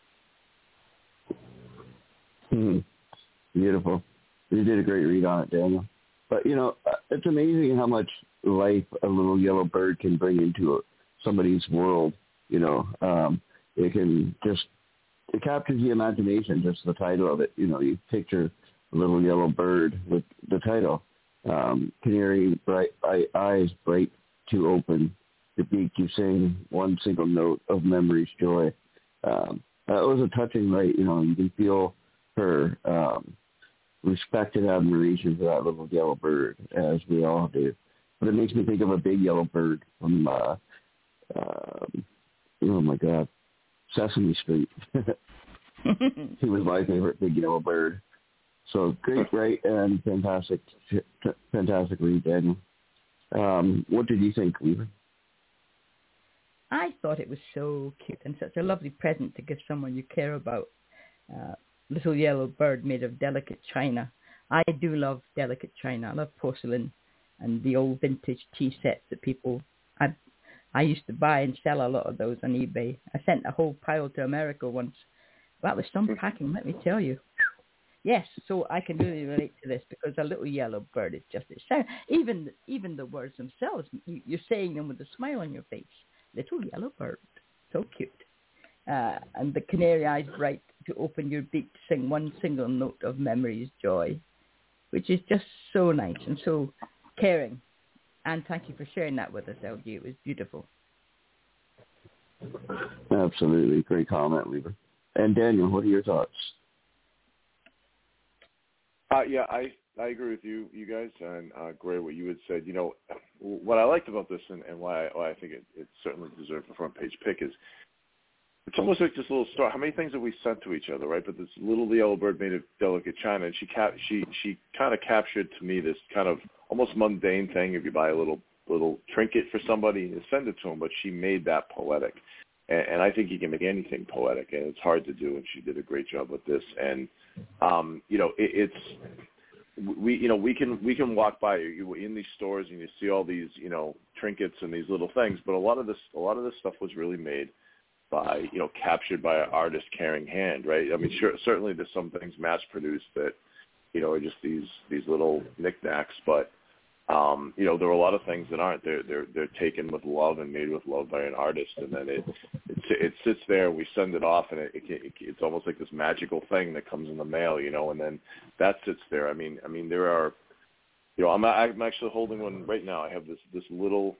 Hmm. Beautiful. You did a great read on it, Daniel. But, you know, it's amazing how much life a little yellow bird can bring into a, somebody's world. You know, um, it can just, it captures the imagination, just the title of it. You know, you picture a little yellow bird with the title. Um, canary bright eyes bright to open, the beak you sing, one single note of memory's joy. Um, that was a touching right. You know, you can feel her um, respect and admiration for that little yellow bird, as we all do. But it makes me think of a big yellow bird from, uh, um, oh my God, Sesame Street. He was my favorite big yellow bird. So great, right, and fantastic, fantastic read, Daniel. Um, what did you think, Weaver? I thought it was so cute and such a lovely present to give someone you care about. Uh, little yellow bird made of delicate china. I do love delicate china. I love porcelain and the old vintage tea sets that people, I, I used to buy and sell a lot of those on eBay. I sent a whole pile to America once. That was some packing, let me tell you. Yes, so I can really relate to this because a little yellow bird is just it sound. Even even the words themselves, you, you're saying them with a smile on your face. Little yellow bird, so cute. Uh, and the canary eyes bright to open your beak to sing one single note of memory's joy, which is just so nice and so caring. And thank you for sharing that with us, L G. It was beautiful. Absolutely, great comment, Weaver. And Daniel, what are your thoughts? Uh, yeah, I, I agree with you, you guys, and uh, Gray, what you had said. You know, what I liked about this and, and why, I, why I think it, it certainly deserves a front page pick is it's almost like this little story. How many things have we sent to each other, right? But this little yellow bird made of delicate china, and she cap- she she kind of captured to me this kind of almost mundane thing. If you buy a little little trinket for somebody, you send it to them, but she made that poetic. And, and I think you can make anything poetic, and it's hard to do, and she did a great job with this. And Um, you know, it, it's we, you know, we can we can walk by you in these stores and you see all these, you know, trinkets and these little things, but a lot of this a lot of this stuff was really made by, you know, captured by an artist caring hand, right? I mean, sure, certainly there's some things mass produced that, you know, are just these these little knickknacks, but um, you know, there are a lot of things that aren't. They're they're they're taken with love and made with love by an artist, and then it it, it sits there, and we send it off, and it, it, it it's almost like this magical thing that comes in the mail, you know, and then that sits there. I mean, I mean, there are, you know, I'm I'm actually holding one right now. I have this this little,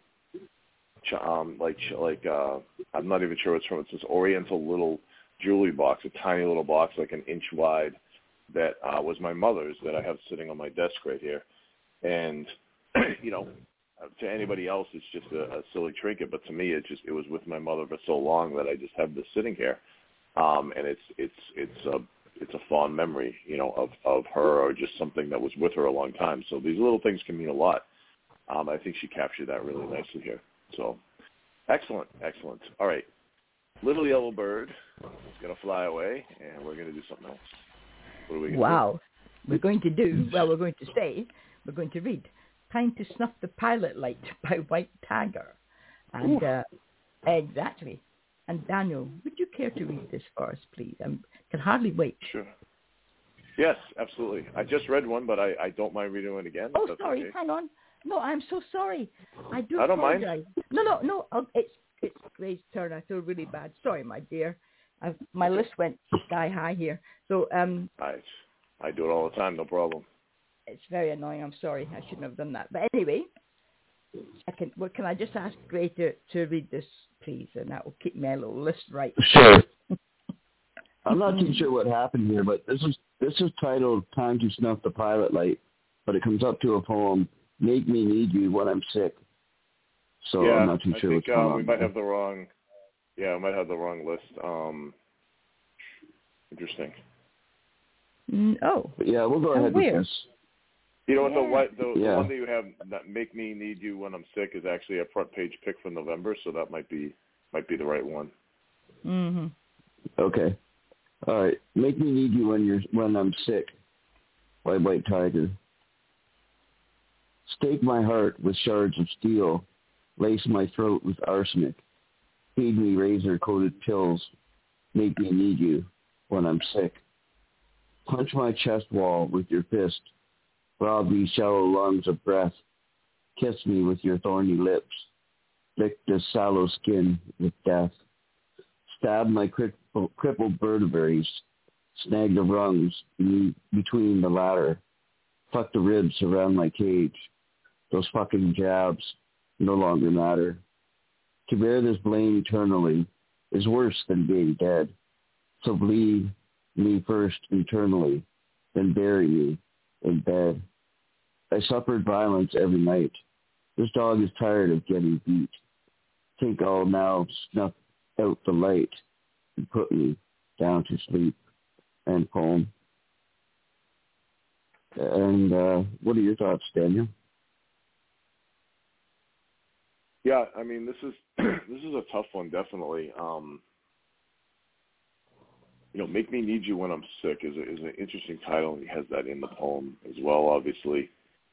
um, like like uh, I'm not even sure what it's from. It's this Oriental little jewelry box, a tiny little box like an inch wide, that uh, was my mother's that I have sitting on my desk right here, and you know, to anybody else, it's just a, a silly trinket, but to me, it just it was with my mother for so long that I just have this sitting here, um, and it's it's it's a it's a fond memory, you know, of, of her or just something that was with her a long time. So these little things can mean a lot. Um, I think she captured that really nicely here. So excellent, excellent. All right, little yellow bird is gonna fly away, and we're gonna do something else. What are we gonna wow, do? we're going to do well. We're going to say we're going to read Time to Snuff the Pilot Light by White Tiger. And uh, exactly. And Daniel, would you care to read this for us, please? I can hardly wait. Sure. Yes, absolutely. I just read one, but I, I don't mind reading it again. Oh, sorry. Okay. Hang on. No, I'm so sorry. I do I don't apologize. mind. No, no, no. I'll, it's it's Gray's turn. I feel really bad. Sorry, my dear. I've, my list went sky high here. So um, I I do it all the time. No problem. it's very annoying. I'm sorry. I shouldn't have done that. But anyway, I can. Well, can I just ask Gray to, to read this, please, and that will keep my little list right. Sure. I'm not too sure what happened here, but this is this is titled "Time to Snuff the Pilot Light," but it comes up to a poem, "Make Me Need You When I'm Sick." So yeah, I'm not too I sure think, what's going um, on. we might there. have the wrong. Yeah, we might have the wrong list. Um, interesting. Mm, oh. But yeah, we'll go Oh, ahead weird. with this. You know what? Yeah. The, what, the, Yeah. the one that you have, that "Make Me Need You When I'm Sick," is actually a front page pick for November, so that might be might be the right one. Mm-hmm. Okay. All right. Make me need you when you're when I'm sick. By White Tiger. Stake my heart with shards of steel. Lace my throat with arsenic. Feed me razor-coated pills. Make me need you when I'm sick. Punch my chest wall with your fist. Rob these shallow lungs of breath. Kiss me with your thorny lips. Lick this sallow skin with death. Stab my crippled, crippled vertebrae. Snag the rungs between the latter. Fuck the ribs around my cage. Those fucking jabs no longer matter. To bear this blame eternally is worse than being dead. So bleed me first internally, then bury me in bed. I suffered violence every night. This dog is tired of getting beat. Think I'll now snuff out the light and put me down to sleep. End poem. And uh, what are your thoughts, Daniel? Yeah, I mean, this is this is a tough one, definitely. Um, you know, "Make Me Need You When I'm Sick" is a, is an interesting title, and he has that in the poem as well, obviously.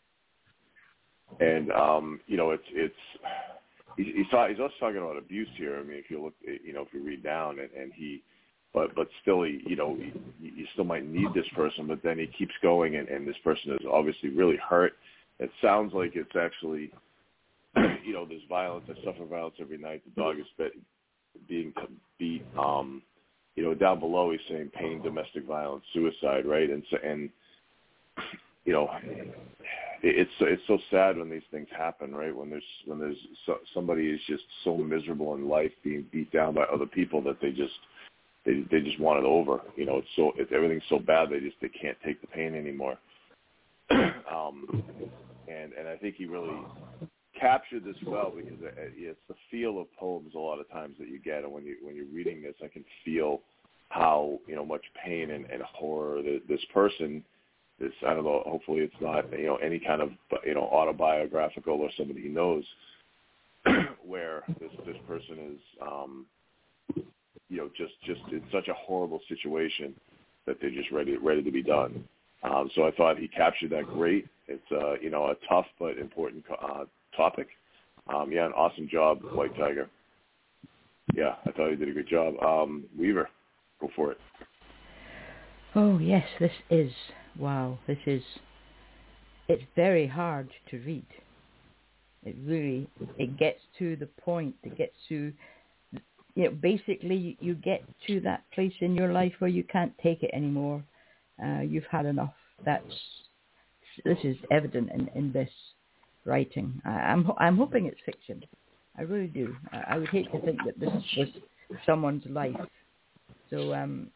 And um, you know, it's it's he's he's, talk, he's also talking about abuse here. I mean, if you look, you know, if you read down, and, and he, but but still, he, you know, he, you still might need this person, but then he keeps going, and, and this person is obviously really hurt. It sounds like it's actually, you know, there's violence. I suffer violence every night. The dog is bit, being beat. Um, you know, down below he's saying pain, domestic violence, suicide, right? And so, and you know, it, it's it's so sad when these things happen, right? When there's when there's so, somebody is just so miserable in life, being beat down by other people that they just they they just want it over. You know, it's so it's, everything's so bad they just they can't take the pain anymore. um, and and I think he really captured this well, because it, it's the feel of poems a lot of times that you get, and when you when you're reading this, I can feel how, you know, much pain and, and horror that this person, this, I don't know, hopefully it's not, you know, any kind of, you know, autobiographical or somebody he knows, where this this person is, um, you know, just just in such a horrible situation that they're just ready ready to be done. Um, so I thought he captured that great. It's uh, you know, a tough but important uh, topic. Um, yeah, an awesome job, White Tiger. Yeah, I thought he did a good job. Um, Weaver, go for it. Oh, yes, this is, wow, this is, it's very hard to read. It really, it gets to the point, it gets to, you know, basically you get to that place in your life where you can't take it anymore. Uh, you've had enough. That's, this is evident in, in this writing. I, I'm I'm hoping it's fiction. I really do. I, I would hate to think that this was someone's life. So, um,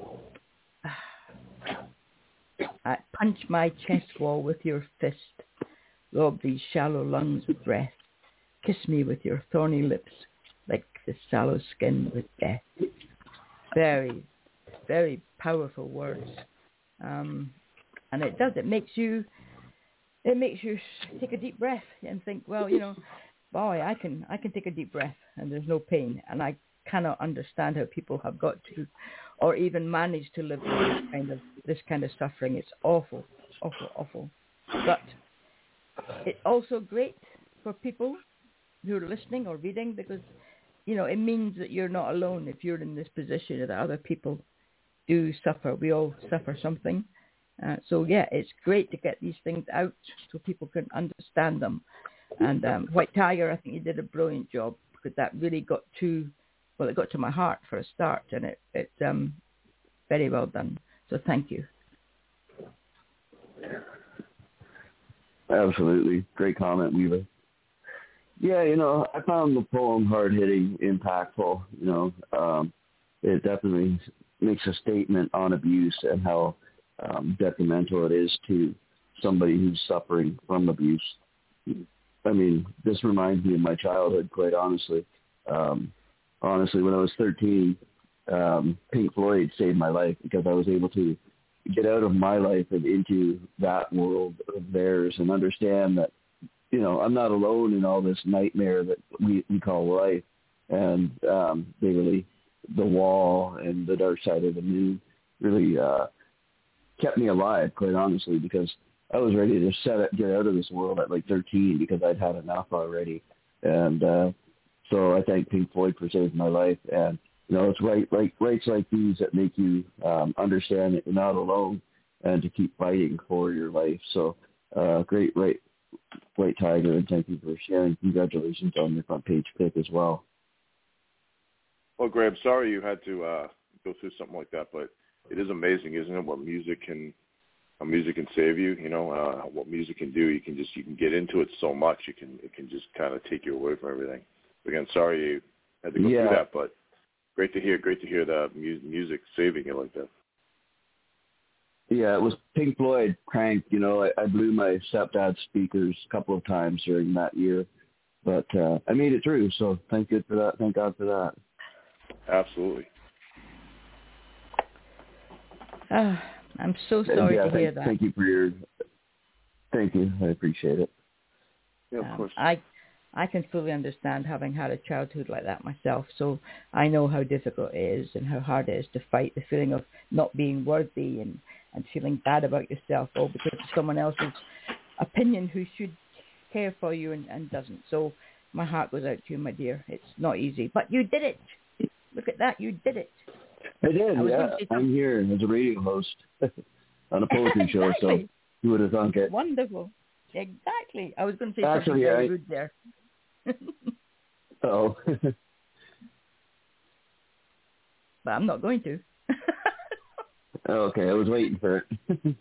I punch my chest wall with your fist. Rob these shallow lungs of breath. Kiss me with your thorny lips, like the sallow skin with death. Very, very powerful words. Um, and it does. It makes you. It makes you take a deep breath and think, well, you know, boy, I can I can take a deep breath and there's no pain, and I cannot understand how people have got to, or even managed to live with this kind of this kind of suffering. It's awful, awful, awful. But it's also great for people who are listening or reading, because, you know, it means that you're not alone if you're in this position, that other people do suffer. We all suffer something. Uh, so, yeah, it's great to get these things out so people can understand them. And um, White Tiger, I think you did a brilliant job, because that really got to, well, it got to my heart for a start, and it, it um, very well done. So thank you. Absolutely. Great comment, Weaver. Yeah, you know, I found the poem hard-hitting, impactful. You know, um, it definitely makes a statement on abuse and how um, detrimental it is to somebody who's suffering from abuse. I mean, this reminds me of my childhood, quite honestly. Um, honestly, when I was thirteen, um, Pink Floyd saved my life because I was able to get out of my life and into that world of theirs and understand that, you know, I'm not alone in all this nightmare that we, we call life. And um, they really, The Wall and The Dark Side of the Moon really uh, kept me alive, quite honestly, because I was ready to set it, get out of this world at like thirteen because I'd had enough already. And uh, so I thank Pink Floyd for saving my life. And, you know, it's right, like rights like these that make you um, understand that you're not alone and to keep fighting for your life. So uh, great, right. White Tiger, and thank you for sharing. Congratulations on your front page pick as well. Well, Graham, sorry you had to uh, go through something like that, but it is amazing, isn't it? What music can, how music can save you. You know, uh, what music can do. You can just you can get into it so much. You can it can just kind of take you away from everything. Again, sorry you had to go yeah. through that, but great to hear. Great to hear that mu- music saving you like that. Yeah, it was Pink Floyd, Crank. You know, I, I blew my stepdad's speakers a couple of times during that year, but uh, I made it through. So thank you for that. Thank God for that. Absolutely. Uh, I'm so sorry yeah, to thank, hear that. Thank you for your. Thank you. I appreciate it. Yeah, of um, course. I I can fully understand having had a childhood like that myself. So I know how difficult it is and how hard it is to fight the feeling of not being worthy and, and feeling bad about yourself, all because of someone else's opinion who should care for you and, and doesn't. So my heart goes out to you, my dear. It's not easy, but you did it. Look at that. You did it. I did, I yeah. I'm here as a radio host on a poetry exactly. show, so you would have thunk it. Wonderful. Exactly. I was going to say Actually, something very I, rude there. oh. But I'm not going to. Okay, I was waiting for it.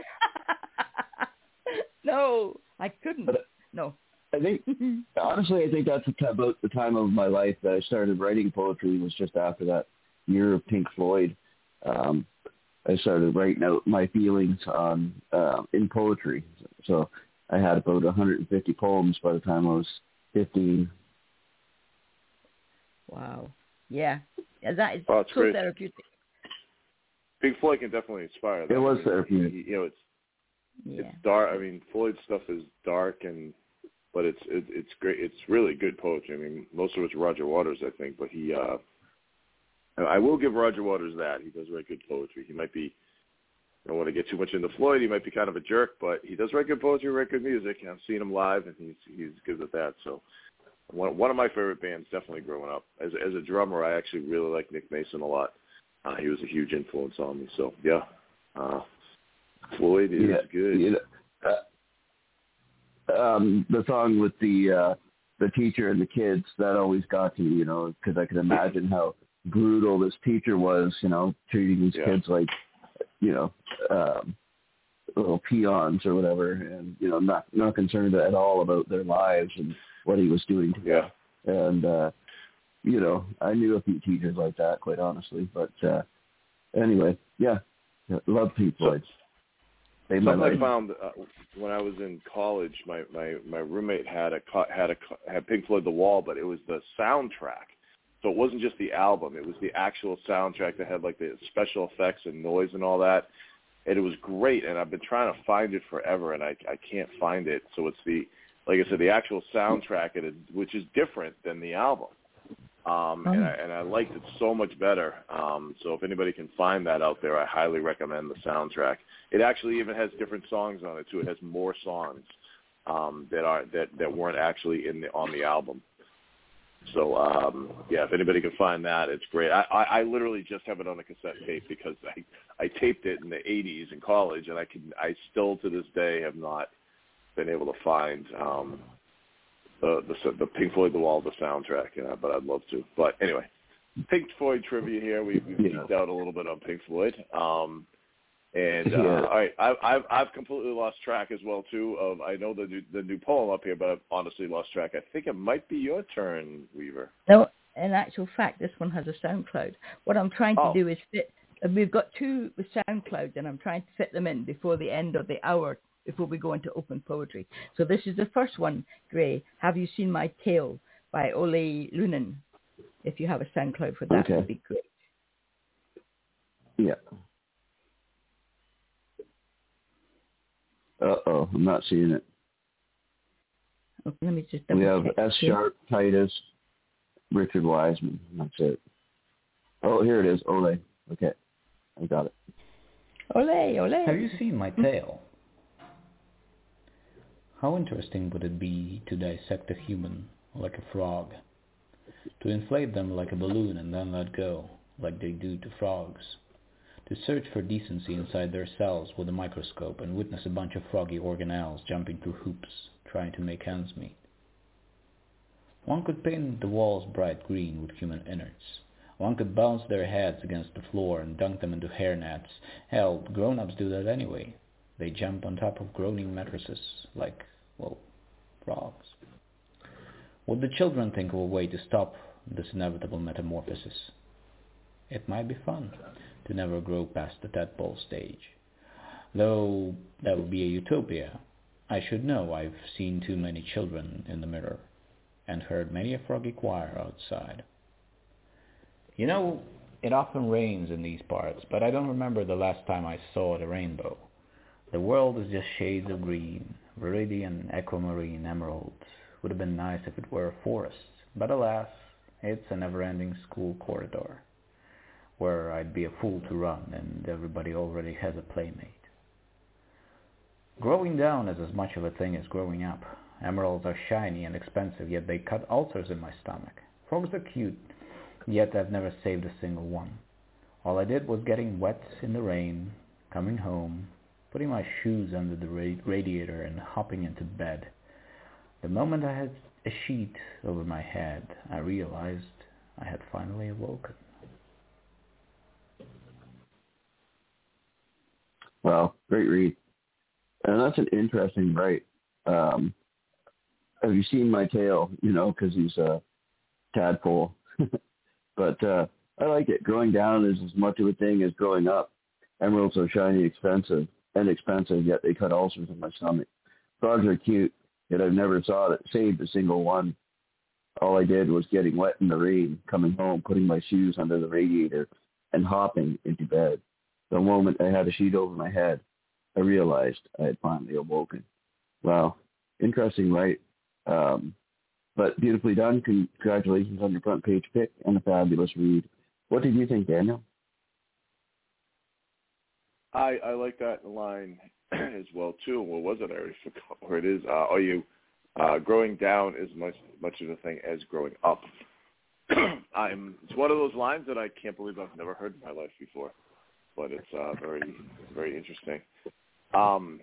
No, I couldn't. But No. I think, honestly, I think that's about the time of my life that I started writing poetry was just after that year of Pink Floyd. Um, I started writing out my feelings on uh, in poetry. So I had about one hundred fifty poems by the time I was fifteen. Wow. Yeah. Yeah, that is Oh, it's so great. therapeutic. Pink Floyd can definitely inspire. That. It was I mean, therapeutic. You know, it's Yeah. it's dark. I mean, Floyd's stuff is dark, and but it's it, it's great. It's really good poetry. I mean, most of it's Roger Waters, I think, but he. Uh, I will give Roger Waters that. He does write good poetry. He might be. I don't want to get too much into Floyd. He might be kind of a jerk, but he does write good poetry, write good music. I've seen him live, and he's he's good at that. So, one one of my favorite bands, definitely growing up. As as a drummer, I actually really like Nick Mason a lot. Uh, he was a huge influence on me. So yeah, uh, Floyd is yeah, good. You know, uh, um, the song with the uh, the teacher and the kids, that always got to me, you know, because I could imagine how brutal this teacher was, you know, treating these Yeah. kids like, you know, um, little peons or whatever, and, you know, not not concerned at all about their lives and what he was doing to Yeah. them. And, uh, you know, I knew a few teachers like that, quite honestly. But uh, anyway, yeah, love Pink Floyd. Saved my Something life. I found uh, when I was in college, my, my, my roommate had a co- had a co- had Pink Floyd The Wall, but it was the soundtrack. So it wasn't just the album; it was the actual soundtrack that had like the special effects and noise and all that. And it was great. And I've been trying to find it forever, and I I can't find it. So it's the like I said, the actual soundtrack, it is, which is different than the album. Um, and, I, and I liked it so much better. Um, so if anybody can find that out there, I highly recommend the soundtrack. It actually even has different songs on it too. It has more songs um, that are that, that weren't actually in the on the album. So um, yeah, if anybody can find that, it's great. I, I, I literally just have it on a cassette tape because I, I taped it in the eighties in college, and I can I still to this day have not been able to find. Um, The, the the Pink Floyd The Wall, the soundtrack, you know, but I'd love to. But anyway, Pink Floyd trivia here. We we geeked out a little bit on Pink Floyd. Um, And uh, Yeah. all right, I, I've I've completely lost track as well too. Of I know the new, the new poem up here, but I've honestly lost track. I think it might be your turn, Weaver. No, in actual fact, this one has a SoundCloud. What I'm trying to Oh. do is fit. We've got two with SoundCloud, and I'm trying to fit them in before the end of the hour, before we go into open poetry. So this is the first one, Gray. Have You Seen My Tail by Ole Lunen. If you have a SoundCloud for that, Okay. would be great. Yeah. Uh-oh, I'm not seeing it. Okay, let me just double We have check S. here. Sharp, Titus, Richard Wiseman. That's it. Oh, here it is. Ole. Okay. I got it. Ole, ole. Have you seen my tail? How interesting would it be to dissect a human like a frog? To inflate them like a balloon and then let go, like they do to frogs? To search for decency inside their cells with a microscope and witness a bunch of froggy organelles jumping through hoops, trying to make ends meet? One could paint the walls bright green with human innards. One could bounce their heads against the floor and dunk them into hairnets. Hell, grown-ups do that anyway. They jump on top of groaning mattresses like, well, frogs. Would the children think of a way to stop this inevitable metamorphosis? It might be fun to never grow past the tadpole stage. Though that would be a utopia. I should know I've seen too many children in the mirror and heard many a froggy choir outside. You know, it often rains in these parts, but I don't remember the last time I saw the rainbow. The world is just shades of green, viridian, aquamarine, emerald. Would have been nice if it were a forest, but alas, it's a never-ending school corridor, where I'd be a fool to run and everybody already has a playmate. Growing down is as much of a thing as growing up. Emeralds are shiny and expensive, yet they cut ulcers in my stomach. Frogs are cute, yet I've never saved a single one. All I did was getting wet in the rain, coming home, putting my shoes under the radiator and hopping into bed. The moment I had a sheet over my head, I realized I had finally awoken. Wow, great read. And that's an interesting write. Um, have you seen my tail? You know, because he's a tadpole. But uh, I like it. Growing down is as much of a thing as growing up. Emeralds are shiny, expensive, and expensive, yet they cut ulcers in my stomach. Frogs are cute, yet I've never saw it, saved a single one. All I did was getting wet in the rain, coming home, putting my shoes under the radiator, and hopping into bed. The moment I had a sheet over my head, I realized I had finally awoken. Wow, interesting, right? Um, but beautifully done. Congratulations on your front page pick and a fabulous read. What did you think, Daniel? I, I like that line as well too. What was it? I already forgot where it is. Uh, are you uh, growing down as much much of a thing as growing up? I'm. It's one of those lines that I can't believe I've never heard in my life before, but it's uh, very very interesting. Um,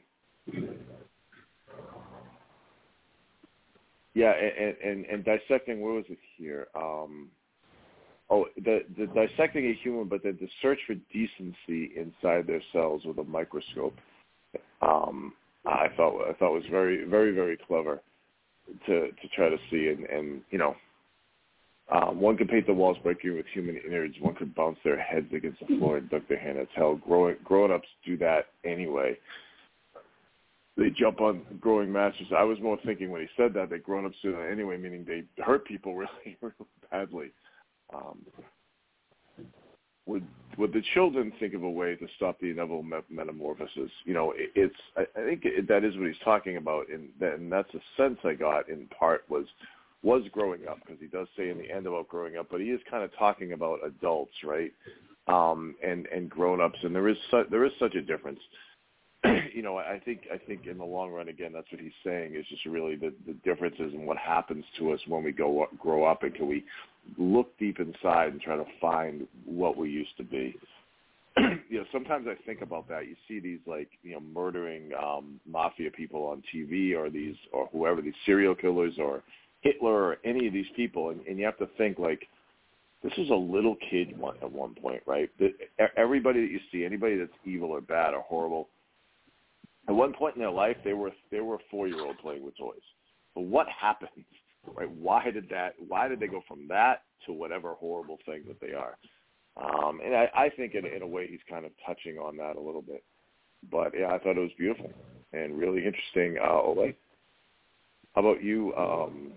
yeah, and, and and dissecting. Where was it here? Um, Oh, the, the dissecting a human, but then the search for decency inside their cells with a microscope. Um, I thought I thought was very, very, very clever to to try to see. And, and you know, um, one could paint the walls breaking with human innards. One could bounce their heads against the floor and duck their hand. That's how growing grown ups do that anyway. They jump on growing mattresses. I was more thinking when he said that that grown ups do that anyway, meaning they hurt people really, really badly. Um, would would the children think of a way to stop the inevitable metamorphosis? You know, it, it's I, I think it, that is what he's talking about, and, and that's a sense I got in part was was growing up, because he does say in the end about growing up, but he is kind of talking about adults, right? Um, and and grown ups, and there is su- there is such a difference. You know, I think I think in the long run, again, that's what he's saying is just really the, the differences in what happens to us when we go grow up, and can we look deep inside and try to find what we used to be. You know, sometimes I think about that. You see these like you know murdering um, mafia people on T V, or these or whoever, these serial killers or Hitler or any of these people, and, and you have to think like, this is a little kid one, at one point, right? The, everybody that you see, anybody that's evil or bad or horrible, at one point in their life, they were they were a four-year-old playing with toys. But what happened? Right? Why did that? Why did they go from that to whatever horrible thing that they are? Um, and I, I think in, in a way he's kind of touching on that a little bit. But yeah, I thought it was beautiful and really interesting. Uh, Ole, how about you? Um,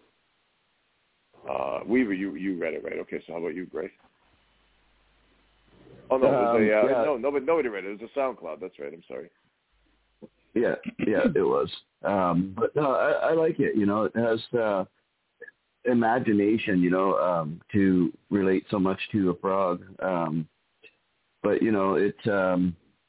uh, Weaver, you you read it, right? Okay, so how about you, Grace? Oh no, it was Um, a, uh, yeah. no, nobody, nobody read it. It was a SoundCloud. That's right. I'm sorry. Yeah, yeah, it was. Um, but no, I, I like it. You know, it has uh, imagination, you know, um, to relate so much to a frog. Um, but, you know, it, um,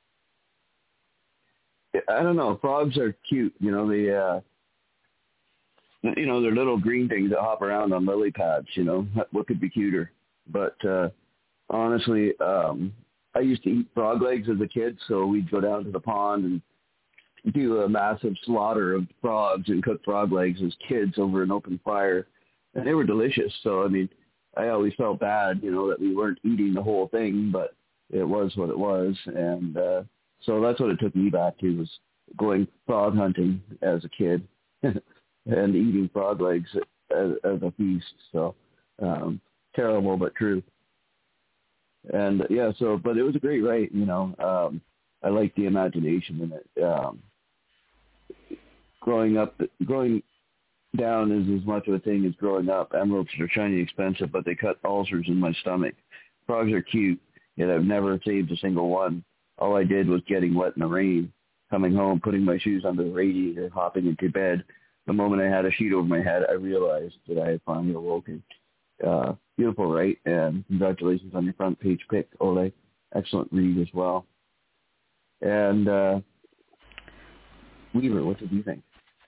I don't know, frogs are cute. You know, they, uh, you know, they're little green things that hop around on lily pads, you know. What could be cuter? But uh, honestly, um, I used to eat frog legs as a kid, so we'd go down to the pond and do a massive slaughter of frogs and cook frog legs as kids over an open fire. And they were delicious. So, I mean, I always felt bad, you know, that we weren't eating the whole thing, but it was what it was. And uh, so that's what it took me back to, was going frog hunting as a kid and eating frog legs as, as a feast. So um, terrible, but true. And yeah, so, but it was a great write, you know. Um, I like the imagination in it. Um, growing up, growing down is as much of a thing as growing up. Emeralds are shiny expensive, but they cut ulcers in my stomach. Frogs are cute, yet I've never saved a single one. All I did was getting wet in the rain, coming home, putting my shoes under the radiator, hopping into bed. The moment I had a sheet over my head, I realized that I had finally awoken. Uh, beautiful, right? And congratulations on your front page pick, Ole. Excellent read as well. And uh, Weaver, what did you think?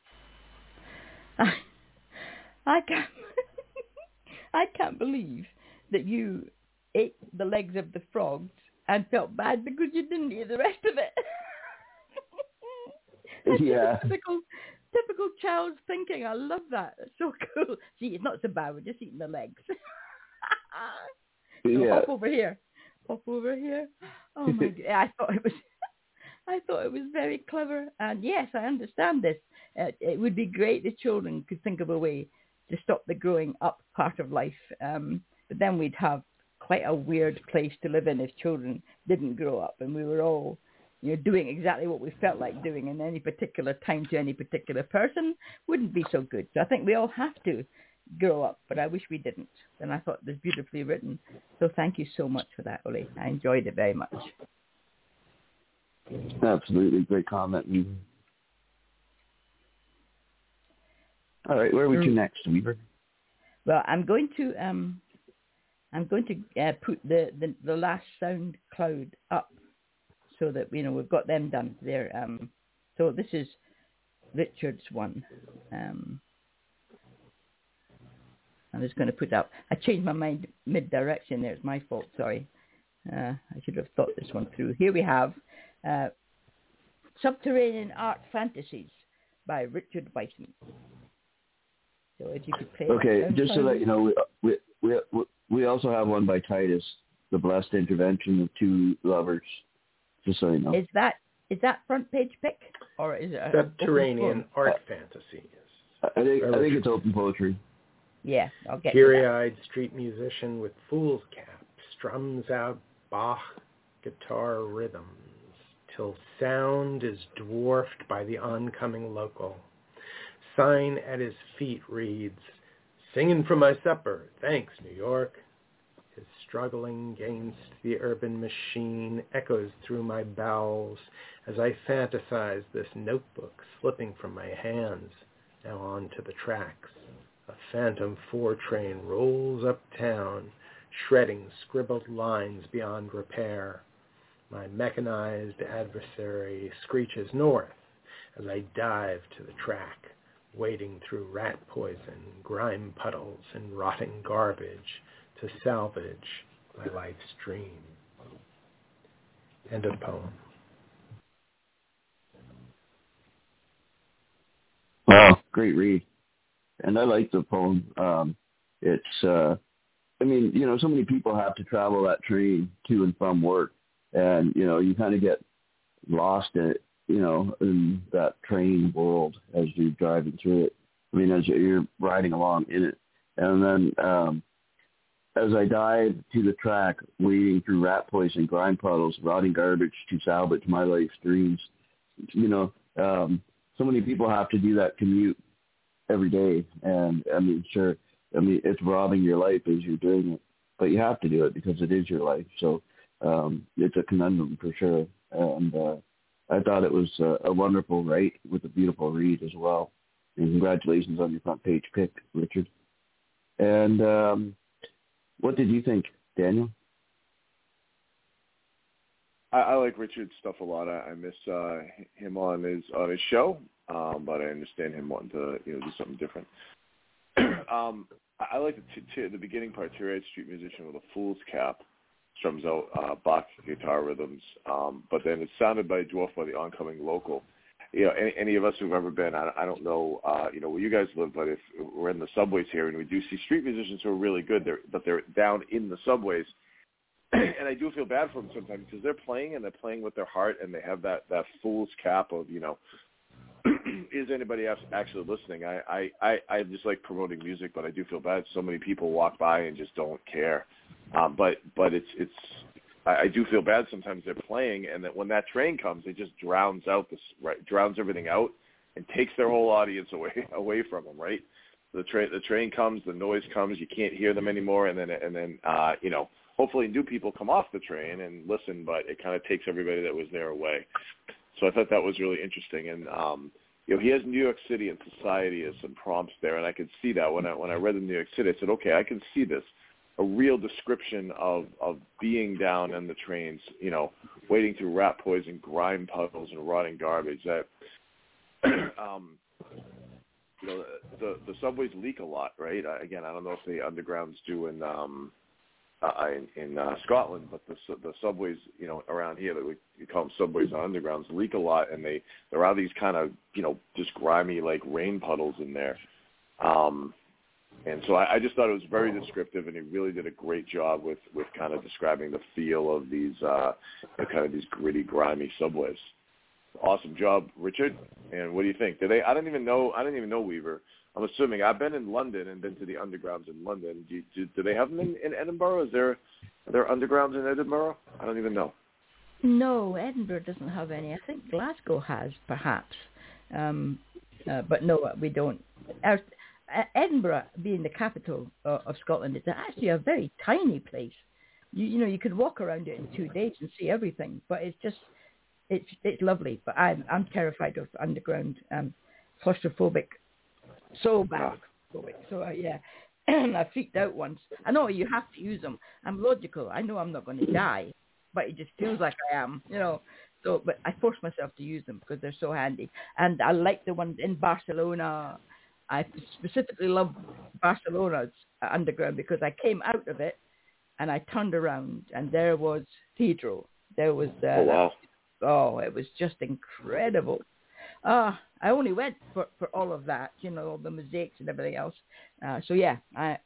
I, I can't, I can't believe that you ate the legs of the frogs and felt bad because you didn't eat the rest of it. That's Yeah. typical, typical child's thinking. I love that. It's so cool. See, it's not so bad. We're just eating the legs. So Yeah. hop over here. Hop over here. Oh my God. I thought it was. I thought it was very clever, and yes, I understand this. Uh, it would be great if children could think of a way to stop the growing up part of life, um, but then we'd have quite a weird place to live in if children didn't grow up and we were all, you know, doing exactly what we felt like doing in any particular time to any particular person. Wouldn't be so good. So I think we all have to grow up, but I wish we didn't. And I thought it was beautifully written. So thank you so much for that, Ole. I enjoyed it very much. Absolutely. Great comment. All right. Where are we to next, Weaver? Well, I'm going to um, I'm going to uh, put the, the, the last sound cloud up so that, you know, we've got them done there. Um, so this is Richard's one. Um, I'm just going to put up. I changed my mind mid-direction there. It's my fault. Sorry. Uh, I should have thought this one through. Here we have uh, Subterranean Art Fantasies by Richard Weissman. So if you could play. Okay, just so that you know, we, we we we also have one by Titus, The Blessed Intervention of Two Lovers. Just so you know. Is that is that front page pick or is it a Subterranean Art uh, Fantasies? I think I think it's open poetry. Yeah, I'll get Teary-eyed street musician with fool's cap strums out Bach guitar rhythms till sound is dwarfed by the oncoming local. Sign at his feet reads, "Singing for my supper, thanks, New York." His struggling against the urban machine echoes through my bowels as I fantasize this notebook slipping from my hands, now onto the tracks. A phantom four train rolls uptown, shredding scribbled lines beyond repair. My mechanized adversary screeches north as I dive to the track, wading through rat poison, grime puddles, and rotting garbage to salvage my life's dream. End of poem. Wow, great read. And I like the poem. Um, it's uh, I mean, you know, so many people have to travel that train to and from work, and you know, you kind of get lost in it, you know, in that train world as you're driving through it. I mean, as you're riding along in it, and then um, as I dive to the track, wading through rat poison, grime puddles, rotting garbage to salvage my life's dreams. You know, um, so many people have to do that commute every day, and I mean, sure, I mean, it's robbing your life as you're doing it, but you have to do it because it is your life. So um, it's a conundrum for sure, and uh, I thought it was a, a wonderful write with a beautiful read as well. And congratulations on your front page pick, Richard. And um, what did you think, Daniel? I, I like Richard's stuff a lot. I, I miss uh, him on his on his show, um, but I understand him wanting to you know do something different. um, I, I like the, t- t- the beginning part. Tear-eyed street musician with a fool's cap strums out uh, Bach guitar rhythms, um, but then it's sounded by dwarfed by the oncoming local. You know, any, any of us who've ever been, I, I don't know, uh, you know, where you guys live, but if we're in the subways here and we do see street musicians who are really good, they're, but they're down in the subways, and I do feel bad for them sometimes because they're playing and they're playing with their heart and they have that, that fool's cap of, you know, is anybody else actually listening? I, I, I, I just like promoting music, but I do feel bad. So many people walk by and just don't care. Um, but but it's it's I, I do feel bad sometimes they're playing, and that when that train comes, it just drowns out this right, drowns everything out and takes their whole audience away away from them. Right, the train the train comes, the noise comes, you can't hear them anymore, and then and then uh, you know hopefully new people come off the train and listen, but it kind of takes everybody that was there away. So I thought that was really interesting, and um, you know he has New York City and society as some prompts there, and I could see that when I when I read the New York City, I said, okay, I can see this. A real description of, of being down in the trains, you know, wading through rat poison, grime puddles, and rotting garbage. That, um, you know, the the subways leak a lot, right? Again, I don't know if the undergrounds do in um, uh, in, in uh, Scotland, but the the subways, you know, around here that we, we call them subways and undergrounds, leak a lot, and they there are these kind of, you know, just grimy like rain puddles in there. Um, And so I, I just thought it was very descriptive, and he really did a great job with, with kind of describing the feel of these uh, you know, kind of these gritty, grimy subways. Awesome job, Richard. And what do you think? Do they? I don't even know. I didn't even know Weaver. I'm assuming I've been in London and been to the undergrounds in London. Do, do, do they have them in, in Edinburgh? Is there are there undergrounds in Edinburgh? I don't even know. No, Edinburgh doesn't have any. I think Glasgow has, perhaps, um, uh, but no, we don't. Our, Edinburgh, being the capital uh, of Scotland, is actually a very tiny place. You, you know, you could walk around it in two days and see everything, but it's just, it's it's lovely. But I'm I'm terrified of underground, um, claustrophobic, so bad. So uh, yeah, I freaked out once. I know you have to use them. I'm logical. I know I'm not going to die, but it just feels like I am. You know. So, but I force myself to use them because they're so handy, and I like the ones in Barcelona. I specifically love Barcelona's underground because I came out of it and I turned around and there was Cathedral. There was, uh, oh, wow. oh, it was just incredible. Uh, I only went for, for all of that, you know, all the mosaics and everything else. Uh, so yeah, I,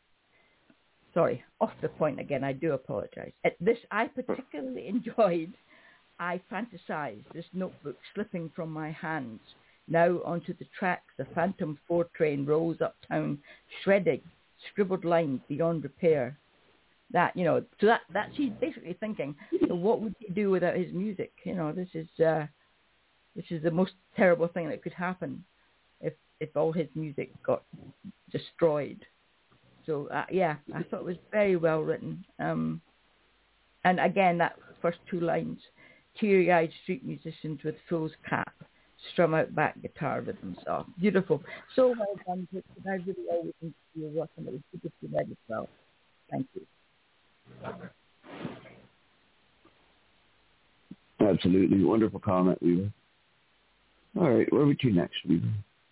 sorry, off the point again, I do apologize. At this, I particularly enjoyed, I fantasized this notebook slipping from my hands. Now onto the tracks, the Phantom four train rolls uptown, shredding, scribbled lines beyond repair. That, you know, so that that's he's basically thinking, so what would he do without his music? You know, this is uh, this is the most terrible thing that could happen if if all his music got destroyed. So uh, yeah, I thought it was very well written. Um, and again, that first two lines: teary-eyed street musicians with fool's cap strum out back guitar rhythms. Oh, beautiful. So well done, Richard. I really always enjoy your work, and it was beautifully read as well. Thank you. Absolutely. Wonderful comment, Weaver. All right, where are we to next, Weaver?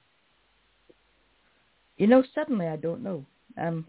You know, suddenly I don't know. Um,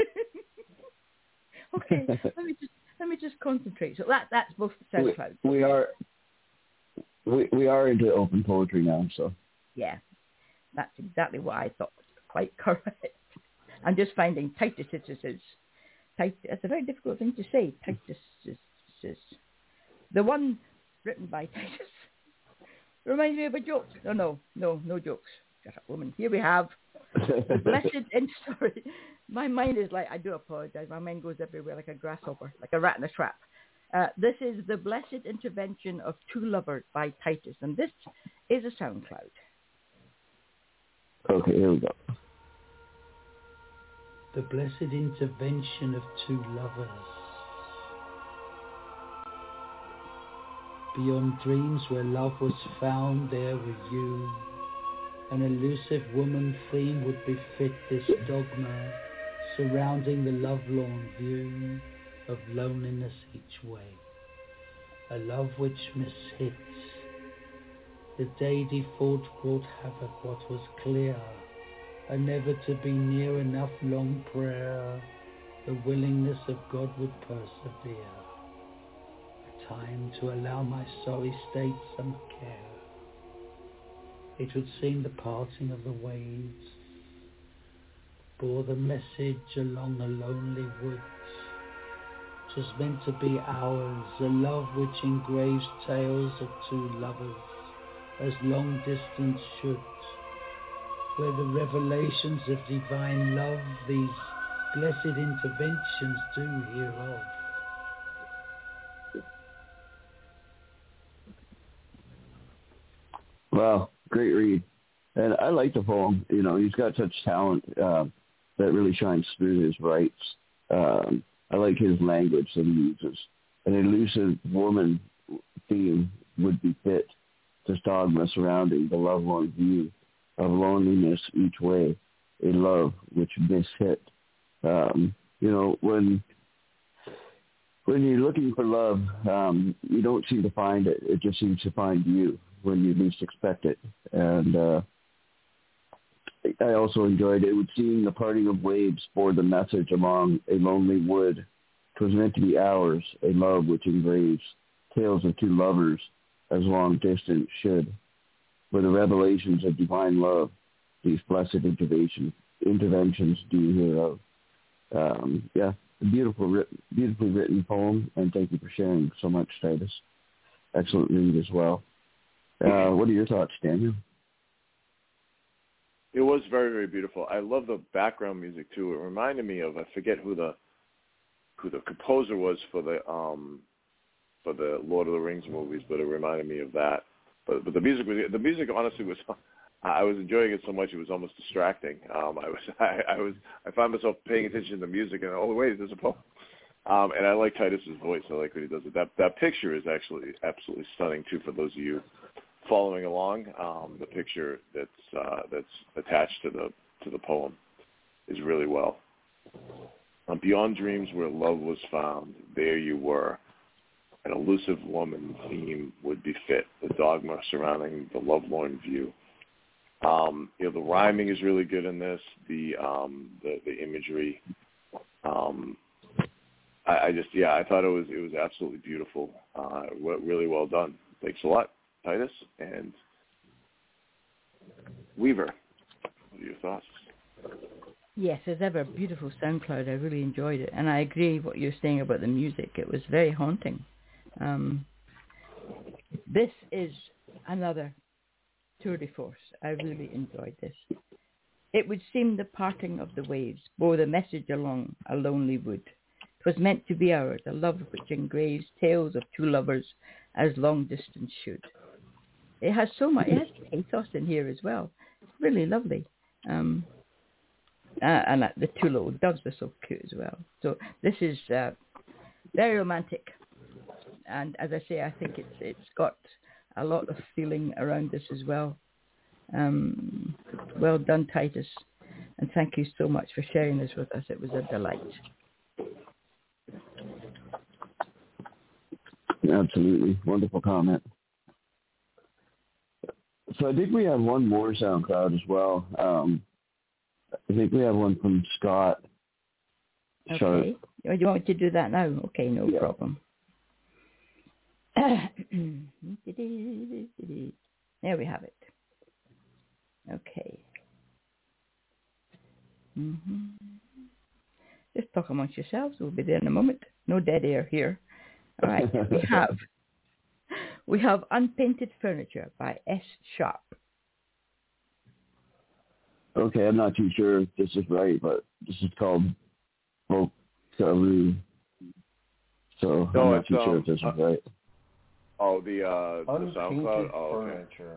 okay, let me just let me just concentrate. So that that's both SoundCloud. We, we are we we are into open poetry now, so yeah, that's exactly what I thought was quite correct. I'm just finding Titus Titus. It's a very difficult thing to say. Titus is, is the one written by Titus. Reminds me of a joke. No, no, no, no jokes. Shut up, woman. Here we have the blessed. In, sorry, my mind is like, I do apologize. My mind goes everywhere like a grasshopper, like a rat in a trap. Uh, this is The Blessed Intervention of Two Lovers by Titus, and this is a SoundCloud. Okay, here we go. The Blessed Intervention of Two Lovers. Beyond dreams where love was found, there with you, an elusive woman theme would befit this dogma, surrounding the lovelorn view of loneliness each way, a love which mishits. The day default brought havoc what was clear, a never to be near enough long prayer, the willingness of God would persevere, a time to allow my sorry state some care. It would seem the parting of the waves bore the message along a lonely wood. 'Twas meant to be ours, a love which engraves tales of two lovers, as long distance should, where the revelations of divine love these blessed interventions do hear of. Wow, great read. And I like the poem. You know, he's got such talent uh, that really shines through his rights. Um, I like his language that he uses. An elusive woman theme would be fit. This dogma surrounding the lovelorn view of loneliness each way, a love which mishit. Um, you know, when when you're looking for love, um, you don't seem to find it. It just seems to find you when you least expect it. And uh, I also enjoyed it. It would seem the parting of waves bore the message along a lonely wood. 'Twas meant to be ours, a love which engraves tales of two lovers as long distance should. For the revelations of divine love, these blessed interventions, interventions do hear of. Um, yeah, a beautiful, beautifully written poem, and thank you for sharing so much, Titus. Excellent read as well. Uh, what are your thoughts, Daniel? It was very, very beautiful. I love the background music too. It reminded me of, I forget who the who the composer was for the um, for the Lord of the Rings movies, but it reminded me of that. But but the music was the music honestly was I was enjoying it so much it was almost distracting. Um, I was I, I was I found myself paying attention to the music and oh wait, there's a poem. Um, and I like Titus's voice. I like what he does. That that picture is actually absolutely stunning too. For those of you following along, um, the picture that's uh, that's attached to the to the poem is really well. Um, beyond dreams where love was found, there you were. An elusive woman theme would befit the dogma surrounding the lovelorn view. Um, you know, the rhyming is really good in this. The um, the, the imagery. Um, I, I just yeah, I thought it was it was absolutely beautiful. Uh, really well done. Thanks a lot, Titus and Weaver. What are your thoughts? Yes, as ever, a beautiful SoundCloud. I really enjoyed it, and I agree what you're saying about the music. It was very haunting. Um, this is another tour de force. I really enjoyed this. It would seem the parting of the waves bore the message along a lonely wood. 'Twas meant to be ours, a love which engraves tales of two lovers as long distance should. It has so much. It has pathos in here as well. It's really lovely. Um, uh, and uh, the two little doves are so cute as well. So this is uh, very romantic. And as I say, I think it's it's got a lot of feeling around this as well. Um, well done, Titus. And thank you so much for sharing this with us. It was a delight. Absolutely. Wonderful comment. So I think we have one more SoundCloud as well. Um, I think we have one from Scott. Okay. Sharp. Oh, you want me to do that now? Okay, no Yeah. problem. There we have it. Okay. Mm-hmm. Just talk amongst yourselves. We'll be there in a moment. No dead air here. All right. we have we have Unpainted Furniture by S. Sharp. Okay, I'm not too sure if this is right, but this is called Folk Salu. So no, I'm not too um, sure if this is uh, right. Oh, the uh, the Unpainted SoundCloud. Oh, okay. Furniture.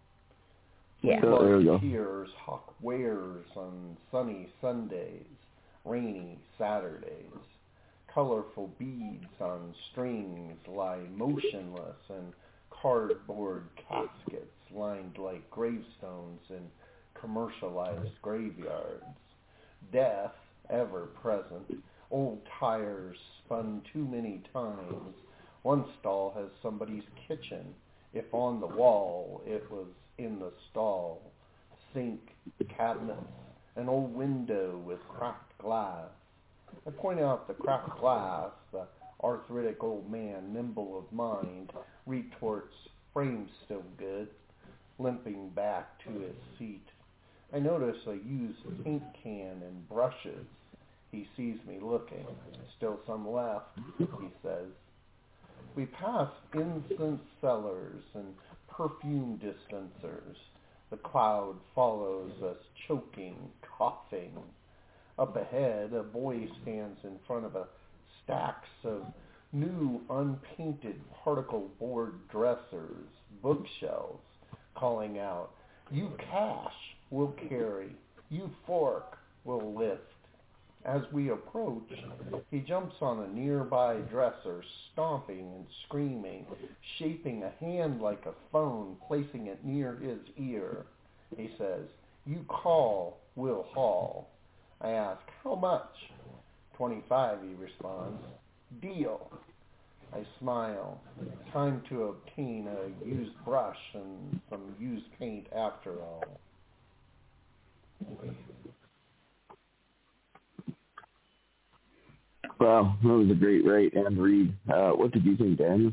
Yeah. Oh, there we go. Tears hawk wares on sunny Sundays, rainy Saturdays. Colorful beads on strings lie motionless in cardboard caskets lined like gravestones in commercialized graveyards. Death, ever present. Old tires spun too many times. One stall has somebody's kitchen. If on the wall, it was in the stall. Sink, cabinets, an old window with cracked glass. I point out the cracked glass. The arthritic old man, nimble of mind, retorts, frame's still good, limping back to his seat. I notice a used paint can and brushes. He sees me looking. Still some left, he says. We pass incense cellars and perfume dispensers. The cloud follows us, choking, coughing. Up ahead, a boy stands in front of a stacks of new unpainted particle board dressers, bookshelves, calling out, "You cash, we'll carry. You fork, we'll lift." As we approach, he jumps on a nearby dresser, stomping and screaming, shaping a hand like a phone, placing it near his ear. He says, "You call, we'll haul." I ask, "How much?" twenty-five, he responds. "Deal." I smile. Time to obtain a used brush and some used paint after all. Wow, that was a great write and read. Uh, what did you think, Daniel?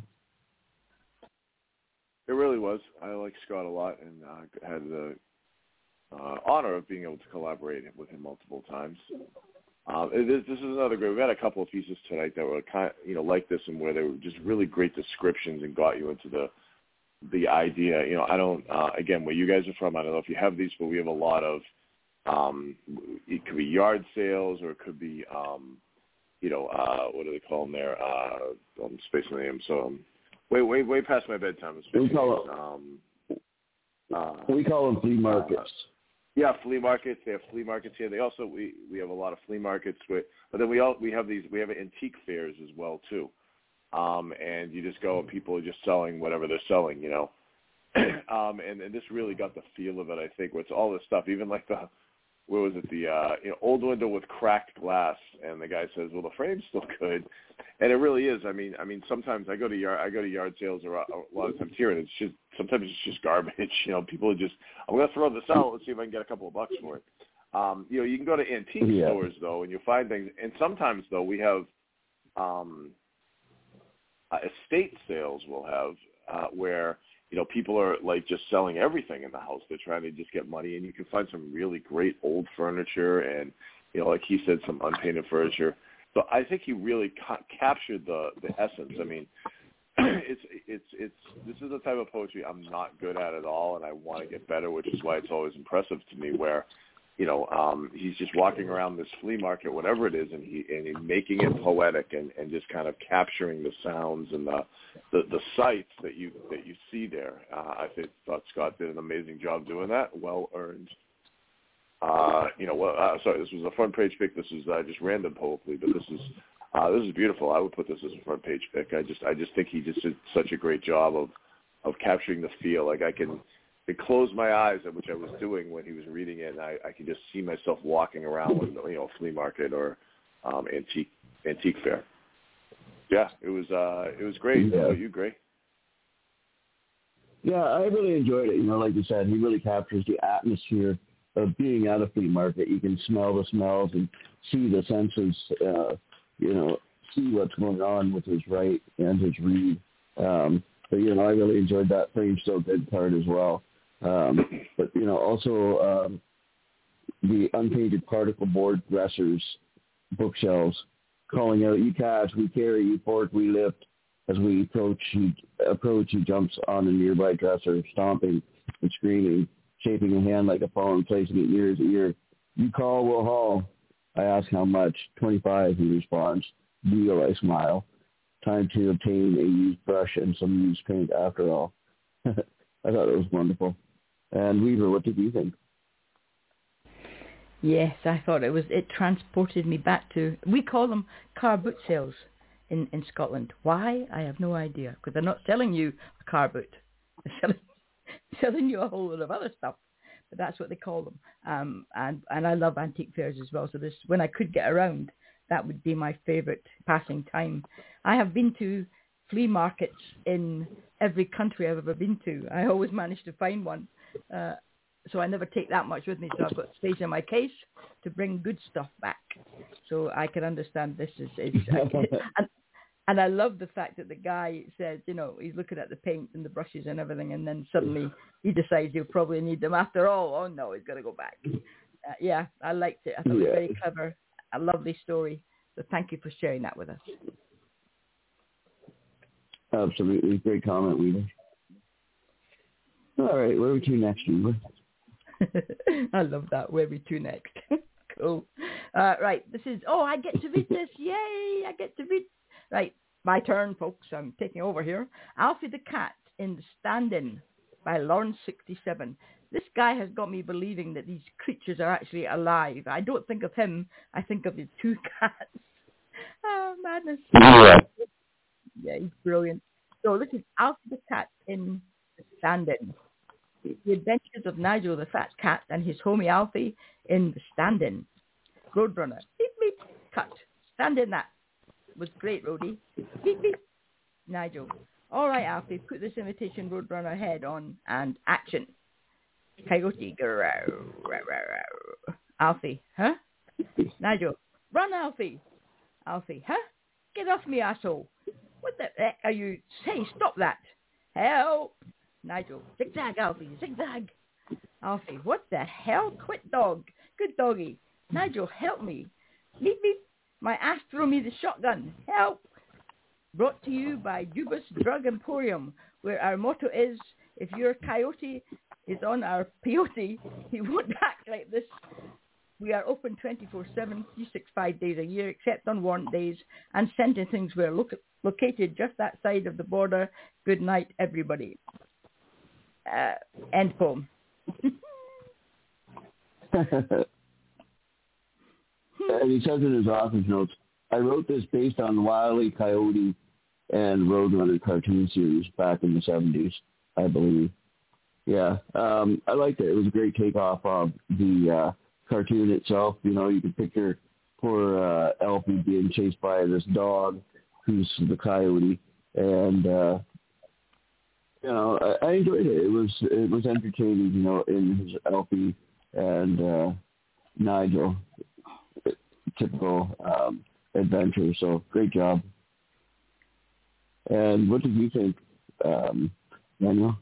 It really was. I like Scott a lot, and uh, had the uh, honor of being able to collaborate with him multiple times. Um, it is, this is another great. We had a couple of pieces tonight that were kind of, you know, like this, and where they were just really great descriptions and got you into the the idea. You know, I don't. Uh, again, where you guys are from, I don't know if you have these, but we have a lot of. Um, it could be yard sales, or it could be. Um, You know, uh, what do they call them there? Uh, I'm spacing the name. So, um, way, way, way past my bedtime. We call it, um, uh, we call them flea markets. Uh, yeah, flea markets. They have flea markets here. They also we, we have a lot of flea markets. With, but then we all we have these we have antique fairs as well too. Um, and you just go and people are just selling whatever they're selling. You know, um, and, and this really got the feel of it. I think where it's all this stuff, even like the. Where was it? The uh, you know, old window with cracked glass, and the guy says, "Well, the frame's still good," and it really is. I mean, I mean, sometimes I go to yard, I go to yard sales a lot of times here, and it's just sometimes it's just garbage. You know, people are just, "I'm going to throw this out. Let's see if I can get a couple of bucks for it." Um, you know, you can go to antique yeah. stores though, and you'll find things. And sometimes though, we have um, uh, estate sales. We'll have uh, where. You know, people are like just selling everything in the house. They're trying to just get money, and you can find some really great old furniture and, you know, like he said, some unpainted furniture. So I think he really ca- captured the, the essence. I mean, it's it's it's this is the type of poetry I'm not good at at all, and I want to get better, which is why it's always impressive to me. Where, you know, um, he's just walking around this flea market, whatever it is, and he and he's making it poetic and, and just kind of capturing the sounds and the the, the sights that you that you see there. Uh, I think, thought Scott did an amazing job doing that. Well earned. Uh, you know, well, uh, sorry, this was a front page pick. This is uh, just random poetry, but this is uh, this is beautiful. I would put this as a front page pick. I just I just think he just did such a great job of of capturing the feel. Like I can. It closed my eyes, which I was doing when he was reading it, and I, I could just see myself walking around with, you know, flea market or um, antique antique fair. Yeah, it was uh, it was great. Yeah. Oh, you great? Yeah, I really enjoyed it. You know, like you said, he really captures the atmosphere of being at a flea market. You can smell the smells and see the senses. Uh, you know, see what's going on with his write and his read. Um, but you know, I really enjoyed that frame so good part as well. Um, but, you know, also um, the unpainted particle board dressers, bookshelves, calling out, "You catch, we carry, you fork, we lift." As we approach, he, approach, he jumps on a nearby dresser, stomping and screaming, shaping a hand like a phone, placing it near his ear. "You call, we'll haul." I ask how much. twenty-five, he responds. "Deal," I smile. Time to obtain a used brush and some used paint after all. I thought it was wonderful. And Weaver, what did you think? Yes, I thought it was, it transported me back to, we call them car boot sales in, in Scotland. Why? I have no idea, because they're not selling you a car boot. They're selling, selling you a whole lot of other stuff, but that's what they call them. Um, and, and I love antique fairs as well, so this, when I could get around, that would be my favorite passing time. I have been to flea markets in every country I've ever been to. I always manage to find one. Uh, so I never take that much with me. So I've got space in my case to bring good stuff back. So I can understand this is, is and, and I love the fact that the guy said, you know, he's looking at the paint and the brushes and everything, and then suddenly he decides he'll probably need them after all. Oh no, he's got to go back. Uh, yeah, I liked it. I thought yeah. it was very clever. A lovely story. So thank you for sharing that with us. Absolutely. Great comment, Weaver. All right, where are we to next, Weaver? I love that. Where are we to next? Cool. Uh, right, this is, oh, I get to read this. Yay, I get to read. Right, my turn, folks. I'm taking over here. Alfie the Cat in the Stand-In by Lawrence sixty-seven. This guy has got me believing that these creatures are actually alive. I don't think of him. I think of his two cats. Oh, madness. Yeah. Yeah, he's brilliant. So this is Alfie the Cat in the Stand-In. The Adventures of Nigel the Fat Cat and his homie Alfie in the Stand-In. Roadrunner. Beep, beep. Cut. Stand-In that. Was great, Rhodey. Beep, beep. Nigel. All right, Alfie, put this imitation Roadrunner head on and action. Coyote. Alfie. Huh? Nigel. Run, Alfie. Alfie. Huh? Get off me, asshole. What the heck are you? Hey, stop that. Help. Nigel. Zigzag, Alfie. Zigzag. Alfie. What the hell? Quit, dog. Good doggy. Nigel, help me. Beep, beep. My ass threw me the shotgun. Help. Brought to you by Jubas Drug Emporium, where our motto is, if your coyote is on our peyote, he won't act like this. We are open twenty-four seven, three hundred sixty-five days a year, except on warrant days, and sentencings were lo- located just that side of the border. Good night, everybody. Uh, end poem. And he says in his office notes, I wrote this based on Wile E. Coyote and Roadrunner cartoon series back in the seventies, I believe. Yeah, um, I liked it. It was a great takeoff of the uh, cartoon itself. You know, you could picture poor uh, Alfie being chased by this dog who's the coyote. And, uh, you know, I, I enjoyed it. It was it was entertaining, you know, in his Alfie and uh, Nigel typical um, adventure. So great job. And what did you think, um, Daniel?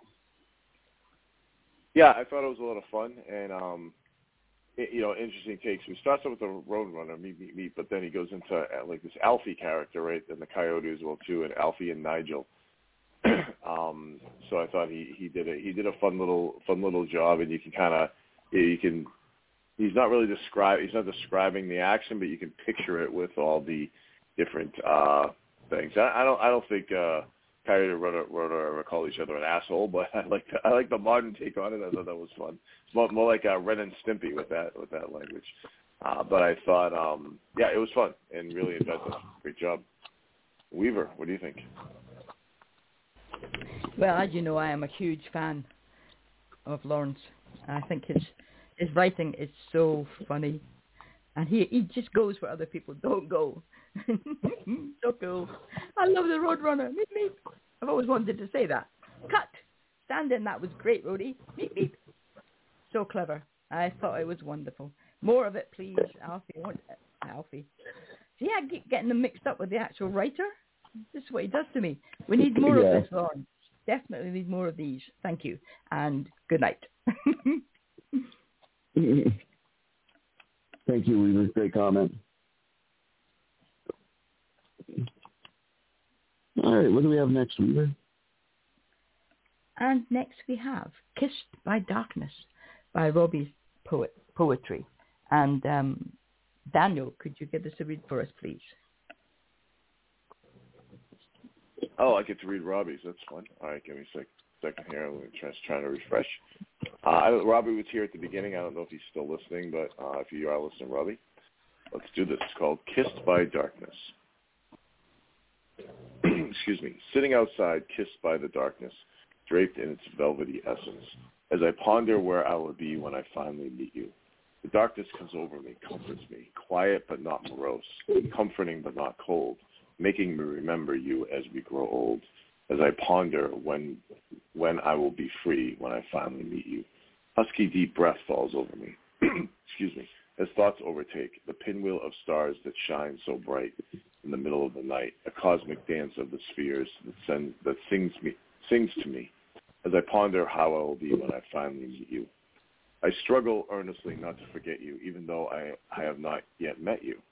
Yeah, I thought it was a lot of fun and, um, it, you know, interesting takes. He starts out with the Roadrunner, meet, meet, meet, but then he goes into uh, like this Alfie character, right, and the Coyote as well too, and Alfie and Nigel. um, so I thought he, he did a he did a fun little fun little job, and you can kind of you can. He's not really describe. He's not describing the action, but you can picture it with all the different uh, things. I, I don't. I don't think uh, Coyote and Roadrunner ever call each other an asshole, but I like the, I like the modern take on it. I thought that was fun. It's more, more like uh, Ren and Stimpy with that with that language. Uh, but I thought, um, yeah, it was fun and really inventive. Great job, Weaver. What do you think? Well, as you know, I am a huge fan of Lawrence. I think his his writing is so funny, and he he just goes where other people don't go. So cool. I love the Roadrunner. Meep, meep. I've always wanted to say that. Cut. Stand-In. That was great, Rhodey. Meep, meep. So clever. I thought it was wonderful. More of it, please, Alfie. I want Alfie. See, I keep getting them mixed up with the actual writer. This is what he does to me. We need more yeah. of this, Lawrence. Definitely need more of these. Thank you. And good night. Thank you, Weaver. Great comment. All right, what do we have next, Weaver? And next we have Kissed by Darkness by Robbie's poet, Poetry. And um, Daniel, could you give us a read for us, please? Oh, I get to read Robbie's. That's fun. All right, give me a sec, second here. I'm just trying to refresh. Uh, I, Robbie was here at the beginning. I don't know if he's still listening, but uh, if you are listening, Robbie, let's do this. It's called Kissed by Darkness. Excuse me. Sitting outside, kissed by the darkness, draped in its velvety essence, as I ponder where I will be when I finally meet you. The darkness comes over me, comforts me, quiet but not morose, comforting but not cold, making me remember you as we grow old, as I ponder when when I will be free when I finally meet you. Husky deep breath falls over me. Excuse me. As thoughts overtake, the pinwheel of stars that shine so bright in the middle of the night, a cosmic dance of the spheres that, send, that sings, me, sings to me, as I ponder how I will be when I finally meet you. I struggle earnestly not to forget you, even though I, I have not yet met you.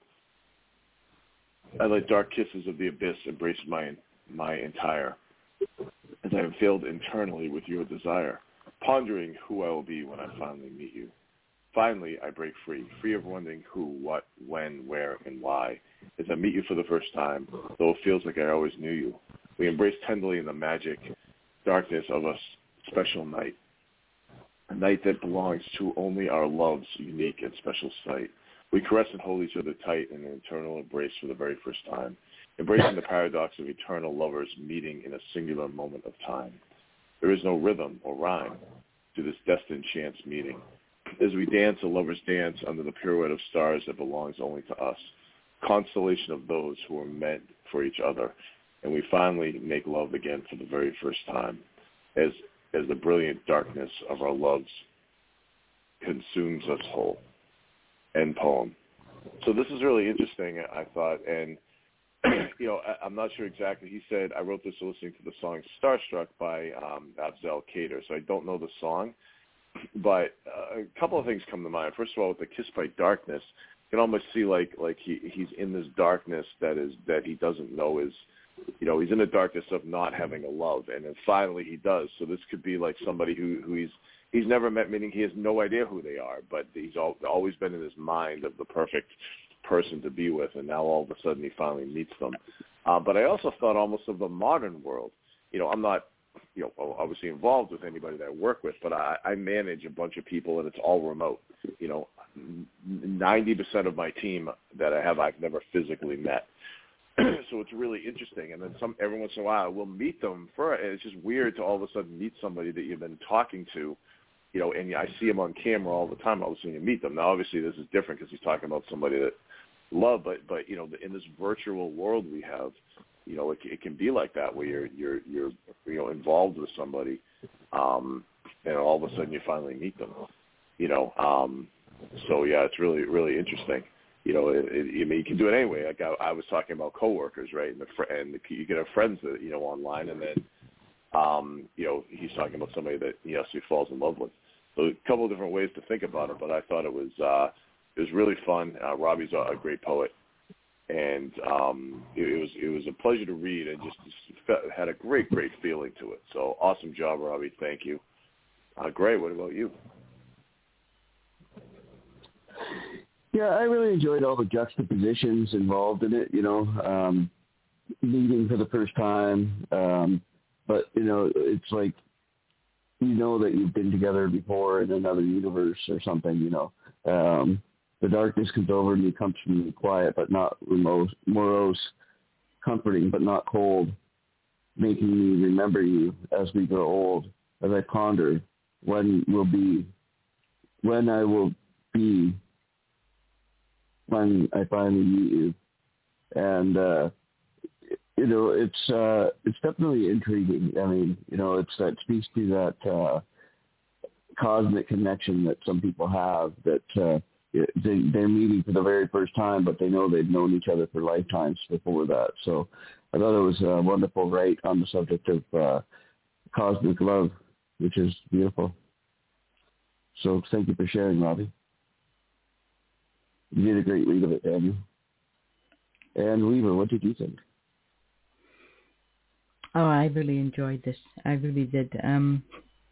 I let dark kisses of the abyss embrace my my entire, as I have filled internally with your desire, pondering who I will be when I finally meet you. Finally, I break free, free of wondering who, what, when, where, and why, as I meet you for the first time, though it feels like I always knew you. We embrace tenderly in the magic darkness of a special night, a night that belongs to only our love's unique and special sight. We caress and hold each other tight in an eternal embrace for the very first time, embracing the paradox of eternal lovers meeting in a singular moment of time. There is no rhythm or rhyme to this destined chance meeting. As we dance a lover's dance under the pirouette of stars that belongs only to us, constellation of those who are meant for each other, and we finally make love again for the very first time, as as the brilliant darkness of our loves consumes us whole. End poem. So this is really interesting, I thought, and you know, I, I'm not sure exactly. He said, I wrote this listening to the song Starstruck by um, Afzal Kader, so I don't know the song, but uh, a couple of things come to mind. First of all, with the Kiss by Darkness, you can almost see like like he he's in this darkness that is that he doesn't know is, you know, he's in the darkness of not having a love, and then finally he does. So this could be like somebody who who he's he's never met, meaning he has no idea who they are, but he's all, always been in his mind of the perfect person to be with, and now all of a sudden he finally meets them. Uh, but I also thought almost of the modern world. You know, I'm not, you know, obviously involved with anybody that I work with, but I, I manage a bunch of people, and it's all remote. You know, ninety percent of my team that I have I've never physically met. So it's really interesting. And then some every once in a while we'll meet them for, and it's just weird to all of a sudden meet somebody that you've been talking to, you know, and I see them on camera all the time. All of a sudden you meet them. Now, obviously this is different because he's talking about somebody that love, but, but, you know, in this virtual world we have, you know, it, it can be like that where you're, you're, you're, you know, involved with somebody, um, and all of a sudden you finally meet them, you know. Um, so yeah, it's really, really interesting. You know, it, it, I mean, you can do it anyway. Like I, I was talking about coworkers, right? And, the fr- and the, you can have friends that, you know, online, and then, um, you know, he's talking about somebody that, you know, he falls in love with. So a couple of different ways to think about it, but I thought it was, uh, it was really fun. Uh, Robbie's a, a great poet, and um, it, it was, it was a pleasure to read, and just, just had a great, great feeling to it. So awesome job, Robbie. Thank you. Uh, Gray, what about you? Yeah, I really enjoyed all the juxtapositions involved in it, you know, um, meeting for the first time. Um, but, you know, it's like, you know that you've been together before in another universe or something, you know. Um, the darkness comes over and you come to me quiet, but not remote, morose, comforting, but not cold, making me remember you as we grow old, as I ponder when will be, when I will be, when I finally meet you. And, uh, you know, it's, uh, it's definitely intriguing. I mean, you know, it's, that speaks to that, uh, cosmic connection that some people have, that, uh, they, they're meeting for the very first time, but they know they've known each other for lifetimes before that. So I thought it was a wonderful write on the subject of, uh, cosmic love, which is beautiful. So thank you for sharing, Robbie. You did a great read of it, Daniel. And Weaver, what did you think? Oh, I really enjoyed this. I really did. Um,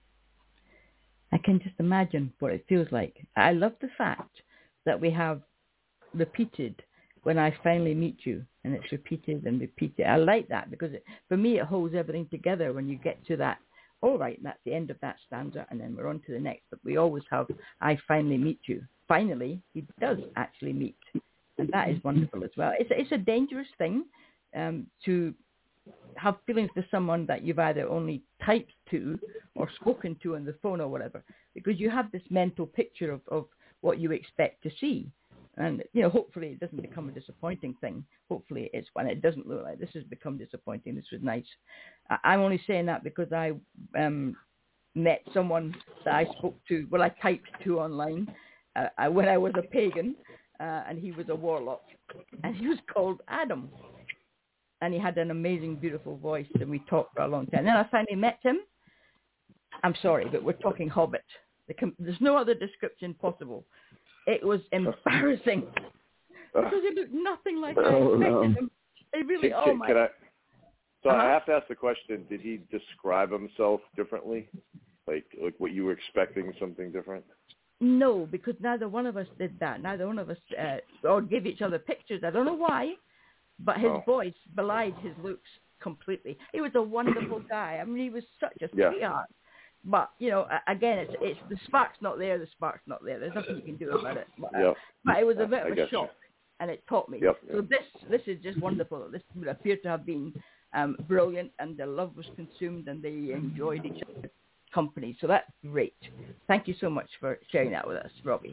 I can just imagine what it feels like. I love the fact that we have repeated when I finally meet you, and it's repeated and repeated. I like that because it, for me it holds everything together when you get to that. All right, that's the end of that stanza, and then we're on to the next. But we always have, I finally meet you. Finally, he does actually meet, and that is wonderful as well. It's it's a dangerous thing um, to have feelings for someone that you've either only typed to or spoken to on the phone or whatever, because you have this mental picture of, of what you expect to see. And, you know, hopefully it doesn't become a disappointing thing. Hopefully it's when it doesn't look like this has become disappointing. This was nice. I, I'm only saying that because I um, met someone that I spoke to, well, I typed to online uh, I, when I was a pagan, uh, and he was a warlock, and he was called Adam. And he had an amazing, beautiful voice, and we talked for a long time. Then I finally met him. I'm sorry, but we're talking Hobbit. There's no other description possible. It was embarrassing because he looked nothing like I Oh, expected no. him. They really, Can, oh can, my. can I, so Uh-huh. I have to ask the question: did he describe himself differently, like like what you were expecting, something different? No, because neither one of us did that. Neither one of us uh, or gave each other pictures. I don't know why, but his Oh. voice belied his looks completely. He was a wonderful guy. I mean, he was such a Yeah. sweetheart. But, you know, again, it's it's the spark's not there, the spark's not there. There's nothing you can do about it. But, uh, Yep. but it was a bit I of a get you. shock, and it taught me. Yep. So this this is just wonderful. This would appear to have been um, brilliant, and their love was consumed, and they enjoyed each other's company. So that's great. Thank you so much for sharing that with us, Robbie.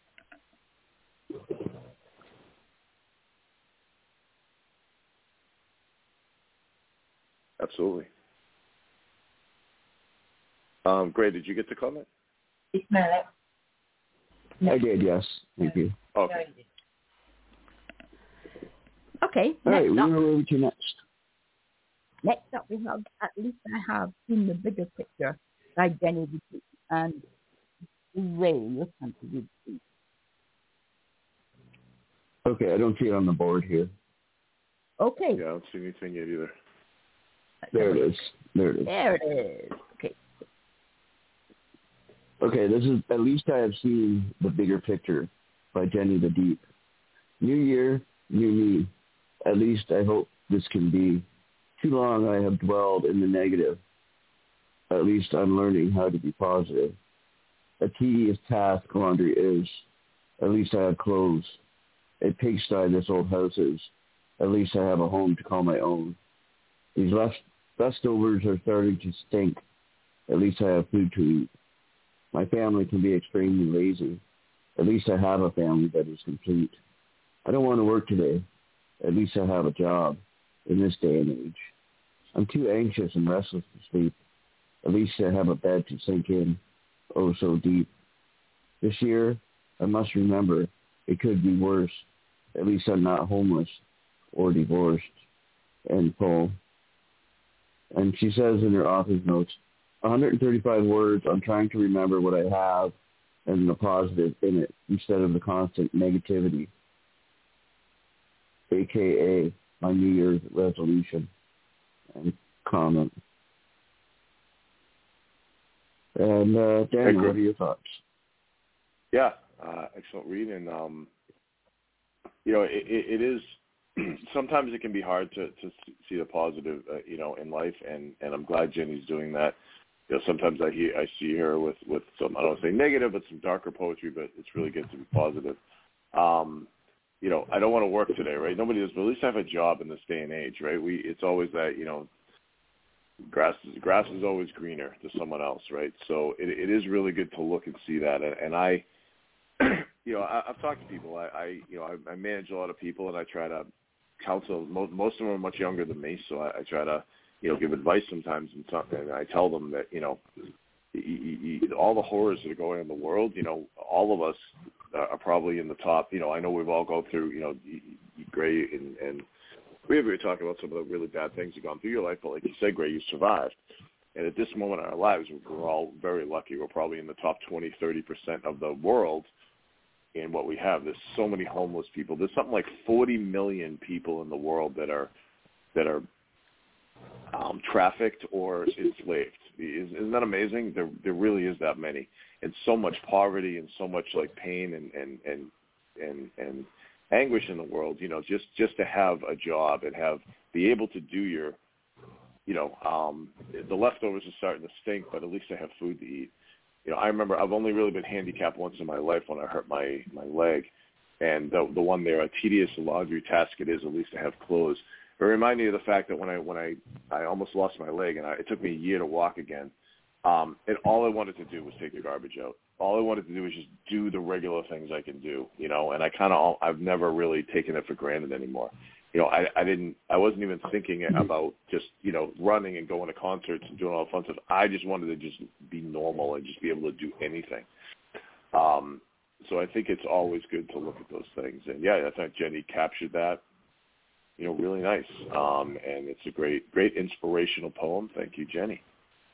Absolutely. Um, Gray, did you get to comment? No. I did, yes. Thank you. Okay. Okay, All right, next we up, are over to next. next up we have, at least I have seen the bigger picture by Jenny Dupuy. And Ray, your turn to read, please. Okay, I don't see it on the board here. Okay. Yeah, I don't see anything yet either. There it is. There it is. There it is. Okay. Okay, this is At Least I Have Seen the Bigger Picture by Jenny the Deep. New year, new me. At least I hope this can be. Too long I have dwelled in the negative. At least I'm learning how to be positive. A tedious task laundry is. At least I have clothes. A pigsty this old house is. At least I have a home to call my own. These left, leftovers are starting to stink. At least I have food to eat. My family can be extremely lazy. At least I have a family that is complete. I don't want to work today. At least I have a job in this day and age. I'm too anxious and restless to sleep. At least I have a bed to sink in, oh so deep. This year, I must remember it could be worse. At least I'm not homeless or divorced. End poem. And she says in her author's notes, one hundred thirty-five words on trying to remember what I have and the positive in it instead of the constant negativity, a k a my New Year's resolution and comment. And uh, Dan, what are your thoughts? Yeah, uh, excellent read. And, um, you know, it, it, it is, sometimes it can be hard to, to see the positive, uh, you know, in life. And, and I'm glad Jenny's doing that. You know, sometimes I hear, I see her with, with some, I don't want to say negative, but some darker poetry, but it's really good to be positive. Um, you know, I don't want to work today, right? Nobody does, but at least I have a job in this day and age, right? We, it's always that, you know, grass is, grass is always greener to someone else, right? So it, it is really good to look and see that. And, and I, you know, I, I've talked to people. I, I you know, I, I manage a lot of people, and I try to counsel. Most, most of them are much younger than me, so I, I try to, you know, give advice sometimes, and, talk, and I tell them that, you know, you, you, you, all the horrors that are going on in the world, you know, all of us are probably in the top. You know, I know we've all gone through, you know, Gray and, and we were talking about some of the really bad things that have gone through your life, but like you said, Gray, you survived. And at this moment in our lives, we're all very lucky. We're probably in the top twenty, thirty percent of the world in what we have. There's so many homeless people. There's something like forty million people in the world that are that are um, trafficked or enslaved. Isn't that amazing? There, there really is that many, and so much poverty and so much like pain and and and and, and anguish in the world. You know, just just to have a job and have be able to do your, you know, um, the leftovers are starting to stink, but at least I have food to eat. You know, I remember I've only really been handicapped once in my life when I hurt my my leg, and the the one there, a tedious laundry task it is at least to have clothes. It reminded me of the fact that when I when I, I almost lost my leg and I, it took me a year to walk again, um, and all I wanted to do was take the garbage out. All I wanted to do was just do the regular things I can do, you know. And I kind of I've never really taken it for granted anymore. You know, I, I didn't I wasn't even thinking about just you know running and going to concerts and doing all the fun stuff. I just wanted to just be normal and just be able to do anything. Um, so I think it's always good to look at those things. And yeah, I think Jenny captured that. You know, really nice, um, and it's a great, great inspirational poem. Thank you, Jenny.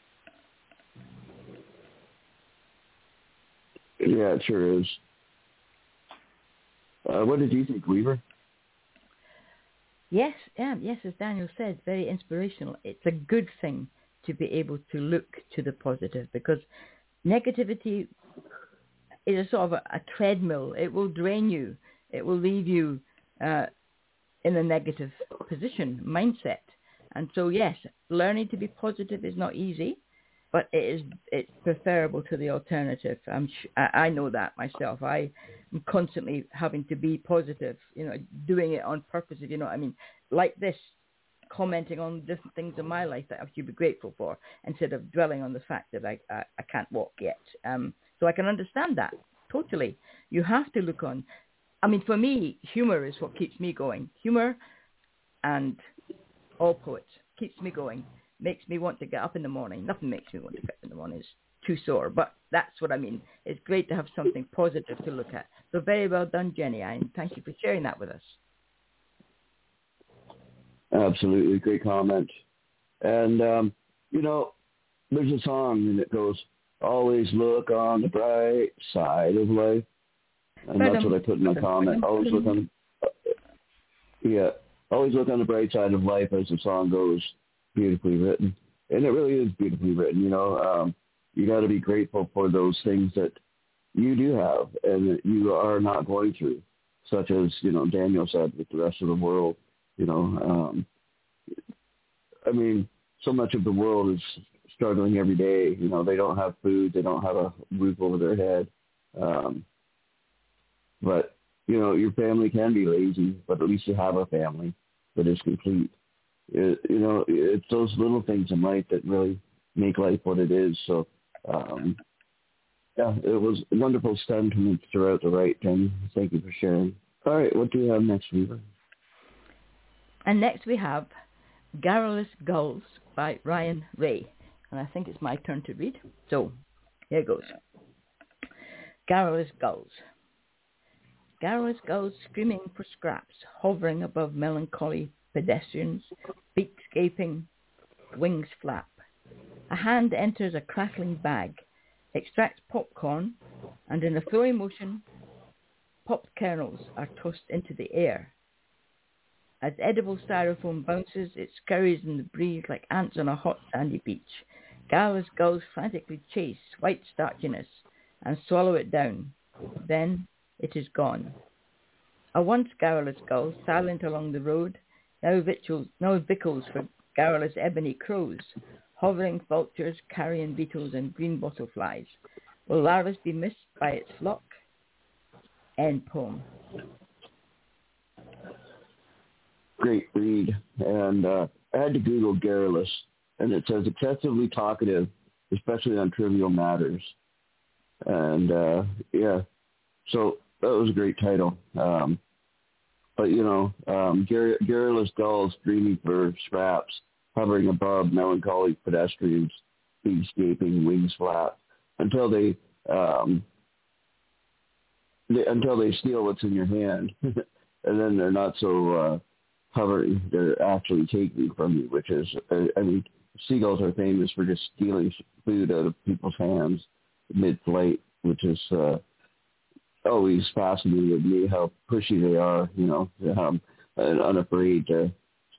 Yeah, it sure is. Uh, what did you think, Weaver? Yes, yeah, yes, as Daniel said, very inspirational. It's a good thing to be able to look to the positive, because negativity is a sort of a, a treadmill. It will drain you. It will leave you uh, in a negative position, mindset. And so, yes, learning to be positive is not easy, but it is it's preferable to the alternative. I'm sh- I, I know that myself. I am constantly having to be positive, you know, doing it on purpose, if you know what I mean. Like this, commenting on different things in my life that I should be grateful for, instead of dwelling on the fact that I, I, I can't walk yet. Um, so I can understand that, totally. You have to look on. I mean, for me, humor is what keeps me going. Humor and all poets keeps me going, makes me want to get up in the morning. Nothing makes me want to get up in the morning. It's too sore, but that's what I mean. It's great to have something positive to look at. So very well done, Jenny, and thank you for sharing that with us. Absolutely, great comment. And, um, you know, there's a song and it goes, always look on the bright side of life. And that's what I put in my comment. Always look on, yeah, always look on the bright side of life, as the song goes. Beautifully written, and it really is beautifully written. You know, um, you got to be grateful for those things that you do have and that you are not going through, such as you know Daniel said with the rest of the world. You know, um, I mean, so much of the world is struggling every day. You know, they don't have food, they don't have a roof over their head. Um, But, you know, your family can be lazy, but at least you have a family that is complete. It, you know, it's those little things in life that really make life what it is. So, um, yeah, it was a wonderful sentiment throughout the right, Jenny. Thank you for sharing. All right, what do we have next, Weaver? And next we have Garrulous Gulls by Ryan Ray. And I think it's my turn to read. So, here goes. Garrulous Gulls. Garrulous gulls screaming for scraps, hovering above melancholy pedestrians, beaks gaping, wings flap. A hand enters a crackling bag, extracts popcorn, and in a flowing motion, popped kernels are tossed into the air. As edible styrofoam bounces, it scurries in the breeze like ants on a hot sandy beach. Garrulous gulls frantically chase white starchiness and swallow it down. Then it is gone. A once garrulous gull, silent along the road, now victuals, now victuals for garrulous ebony crows, hovering vultures, carrion beetles, and green bottleflies. Will Larvis be missed by its flock? End poem. Great read. And uh, I had to Google garrulous, and it says excessively talkative, especially on trivial matters. And, uh, yeah, so that was a great title. Um, but, you know, um, gar- garrulous gulls dreaming for scraps, hovering above melancholy pedestrians, beaks gaping, wings flap, until they, um, they until they steal what's in your hand. And then they're not so uh, hovering. They're actually taking from you, which is, uh, I mean, seagulls are famous for just stealing food out of people's hands mid-flight, which is uh, always fascinated me how pushy they are, you know, um, and unafraid to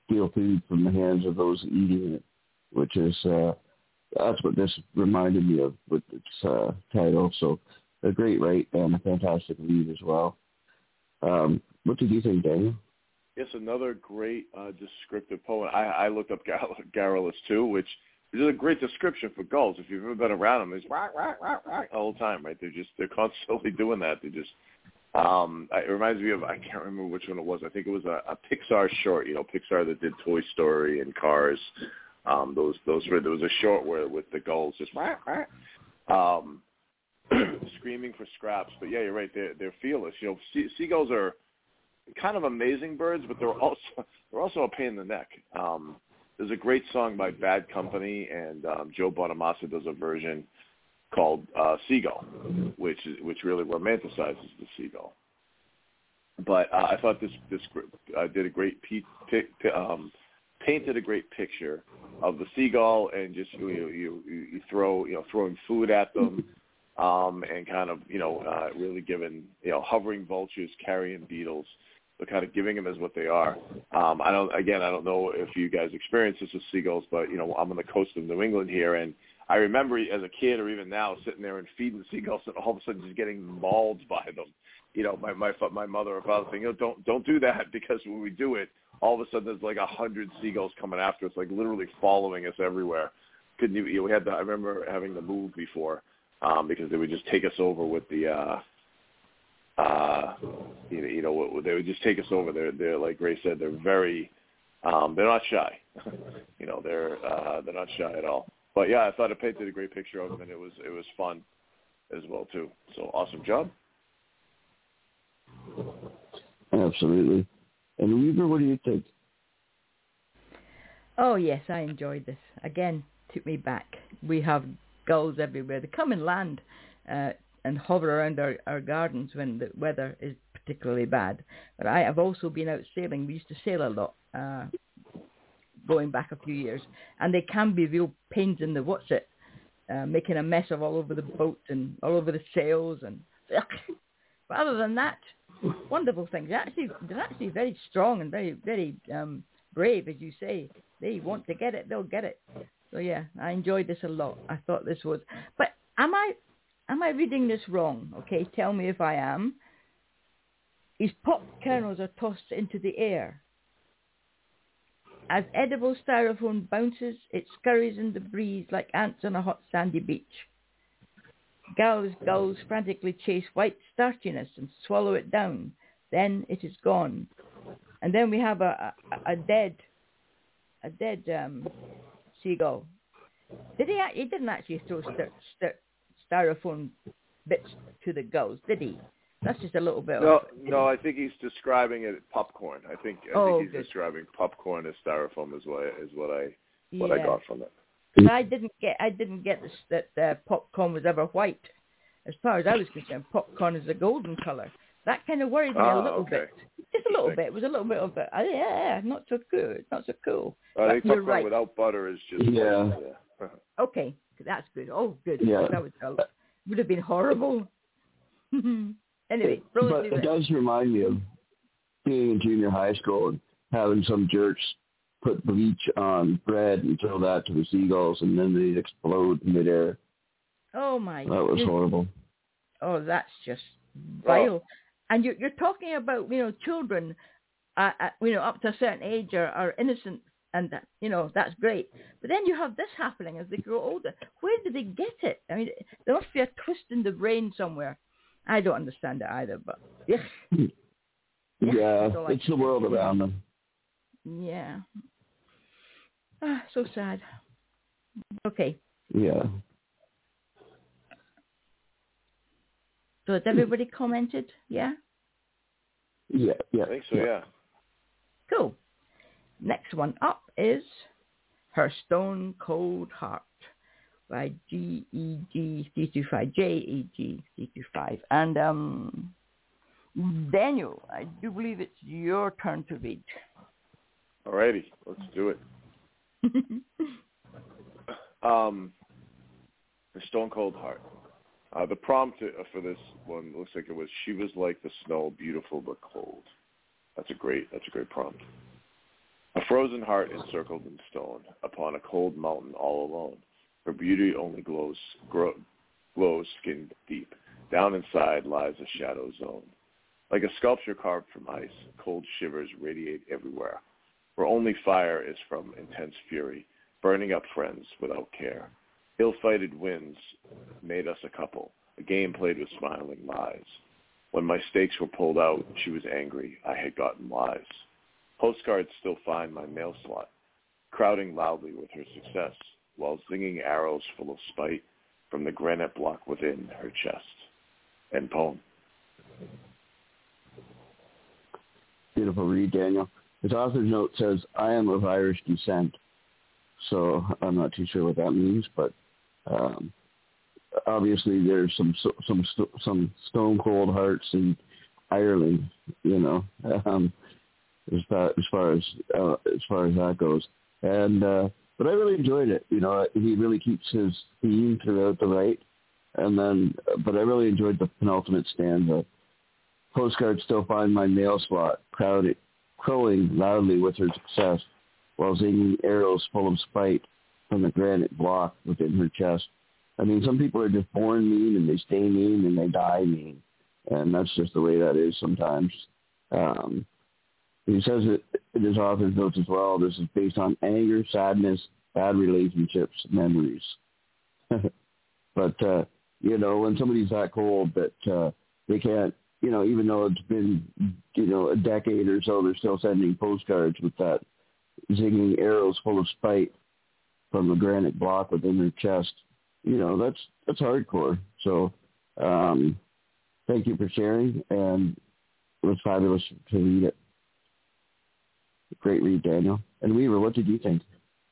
steal food from the hands of those eating it, which is, uh, that's what this reminded me of with its uh, title. So a great write and a fantastic read as well. Um, what did you think, Daniel? Yes, another great uh, descriptive poem. I, I looked up Gar- Garrulus too, which is a great description for gulls. If you've ever been around them, it's rock, rock, rock, rock all the time, right? They're just they're constantly doing that. They just um, it reminds me of I can't remember which one it was. I think it was a, a Pixar short. You know, Pixar that did Toy Story and Cars. Um, those those were there was a short where with the gulls just rock, rock, um, screaming for scraps. But yeah, you're right. They're they're fearless. You know, sea, seagulls are kind of amazing birds, but they're also they're also a pain in the neck. Um, there's a great song by Bad Company, and um, Joe Bonamassa does a version called uh, Seagull, which is, which really romanticizes the seagull. But uh, I thought this this uh, did a great pe- pe- um, painted a great picture of the seagull, and just you you you throw you know throwing food at them. Um, and kind of, you know, uh, really giving, you know, hovering vultures, carrion beetles, but kind of giving them as what they are. Um, I don't, again, I don't know if you guys experience this with seagulls, but, you know, I'm on the coast of New England here, and I remember as a kid or even now sitting there and feeding seagulls and all of a sudden just getting mauled by them. You know, my my, my mother or father saying, you know, don't, don't do that, because when we do it, all of a sudden there's like a hundred seagulls coming after us, like literally following us everywhere. Couldn't even, you know, we had the, I remember having to move before. Um, because they would just take us over with the, uh, uh, you know, you know, they would just take us over. They're, they're like Ray said, they're very, um, they're not shy. you know, they're, uh, they're not shy at all. But yeah, I thought it painted a great picture of them, and it was, it was fun as well too. So awesome job. Absolutely. And Weaver, what do you think? Oh yes, I enjoyed this. Again, took me back. We have gulls everywhere. They come and land uh, and hover around our, our gardens when the weather is particularly bad. But I have also been out sailing. We used to sail a lot, uh, going back a few years, and they can be real pains in the what's it, uh, making a mess of all over the boat and all over the sails. And ugh. But other than that, wonderful things. They're actually, they're actually very strong and very, very um, brave, as you say. They want to get it, they'll get it. So yeah, I enjoyed this a lot. I thought this was, but am I, am I reading this wrong? Okay, tell me if I am. His popped kernels are tossed into the air. As edible styrofoam bounces, it scurries in the breeze like ants on a hot sandy beach. Gulls, gulls frantically chase white starchiness and swallow it down. Then it is gone. And then we have a, a, a dead, a dead um, seagull. Did he? He didn't actually throw st- st- styrofoam bits to the gulls, did he? That's just a little bit. No, of... no. I think he's describing it popcorn. I think. I oh, think he's good. describing popcorn as styrofoam. Is what is what I what yeah. I got from it. But I didn't get. I didn't get this, that uh, popcorn was ever white. As far as I was concerned, popcorn is a golden color. That kind of worried me ah, a little okay. bit. Just a little bit. It was a little bit of a, uh, yeah, not so good, not so cool. I think you're popcorn right. without butter is just yeah. Like, yeah. Okay, that's good. Oh, good. Yeah. That would, uh, would have been horrible. Anyway, but it does remind me of being in junior high school and having some jerks put bleach on bread and throw that to the seagulls, and then they'd explode in midair. Oh my! That was goodness. horrible. Oh, that's just vile. Oh. And you're you're talking about, you know, children, uh, uh, you know, up to a certain age are, are innocent, and that, you know, that's great. But then you have this happening as they grow older. Where do they get it? I mean, there must be a twist in the brain somewhere. I don't understand it either, but yeah. Yeah, yeah it's the world around them. Yeah. Ah, so sad. Okay. Yeah. So has everybody commented? Yeah? Yeah, yeah. I think so, yeah. yeah. Cool. Next one up is Her Stone Cold Heart by G E G three two five, J E G three two five. And um, Daniel, I do believe it's your turn to read. Alrighty, let's do it. um, Her Stone Cold Heart. Uh, the prompt for this one looks like it was, she was like the snow, beautiful but cold. That's a great, that's a great prompt. A frozen heart encircled in stone, upon a cold mountain all alone. Her beauty only glows, grow, glows skin deep. Down inside lies a shadow zone. Like a sculpture carved from ice, cold shivers radiate everywhere. Where only fire is from intense fury, burning up friends without care. Ill-fated winds made us a couple, a game played with smiling lies. When my stakes were pulled out, she was angry, I had gotten wise. Postcards still find my mail slot, crowding loudly with her success, while zinging arrows full of spite from the granite block within her chest. End poem. Beautiful read, Daniel. His author's note says, I am of Irish descent. So I'm not too sure what that means, but um, obviously there's some some some stone cold hearts in Ireland, you know, um, as far as far as, uh, as far as that goes. And uh, but I really enjoyed it. You know, he really keeps his theme throughout the right. And then, but I really enjoyed the penultimate stanza. Postcards still find my mail slot, crowded, crowing loudly with her success, while zinging arrows full of spite from the granite block within her chest. I mean, some people are just born mean and they stay mean and they die mean. And that's just the way that is sometimes. Um, he says it in his author's notes as well, this is based on anger, sadness, bad relationships, memories. But, uh, you know, when somebody's that cold that uh, they can't, you know, even though it's been, you know, a decade or so, they're still sending postcards with that zinging arrows full of spite from the granite block within their chest. You know, that's that's hardcore. So um, thank you for sharing, and it was fabulous to read it. Great read, Daniel. And Weaver, what did you think?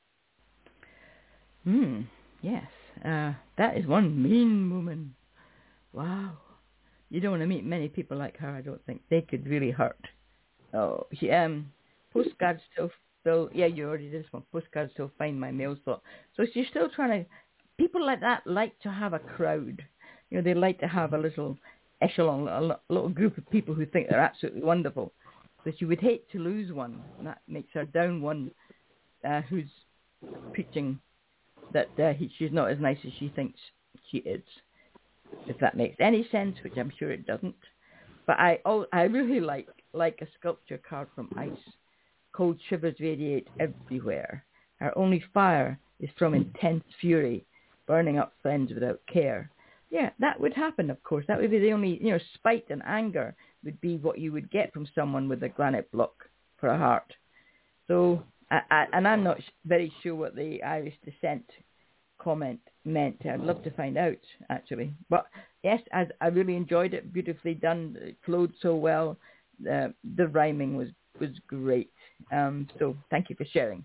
Hmm, yes. Uh, that is one mean woman. Wow. You don't want to meet many people like her, I don't think. They could really hurt. Oh, she, um, postcards still, still, yeah, you already did this one. Postcards still find my mail slot. So she's still trying to, people like that like to have a crowd. You know, they like to have a little echelon, a little group of people who think they're absolutely wonderful. So she would hate to lose one. And that makes her down one uh, who's preaching that uh, he, she's not as nice as she thinks she is. If that makes any sense, which I'm sure it doesn't. But I oh, I really like like a sculpture carved from ice. Cold shivers radiate everywhere. Our only fire is from intense fury, burning up friends without care. Yeah, that would happen, of course. That would be the only, you know, spite and anger would be what you would get from someone with a granite block for a heart. So, I, I, and I'm not very sure what the Irish descent comment meant. I'd love to find out, actually. But yes, I, I really enjoyed it. Beautifully done. It flowed so well. Uh, the rhyming was, was great. Um, so thank you for sharing.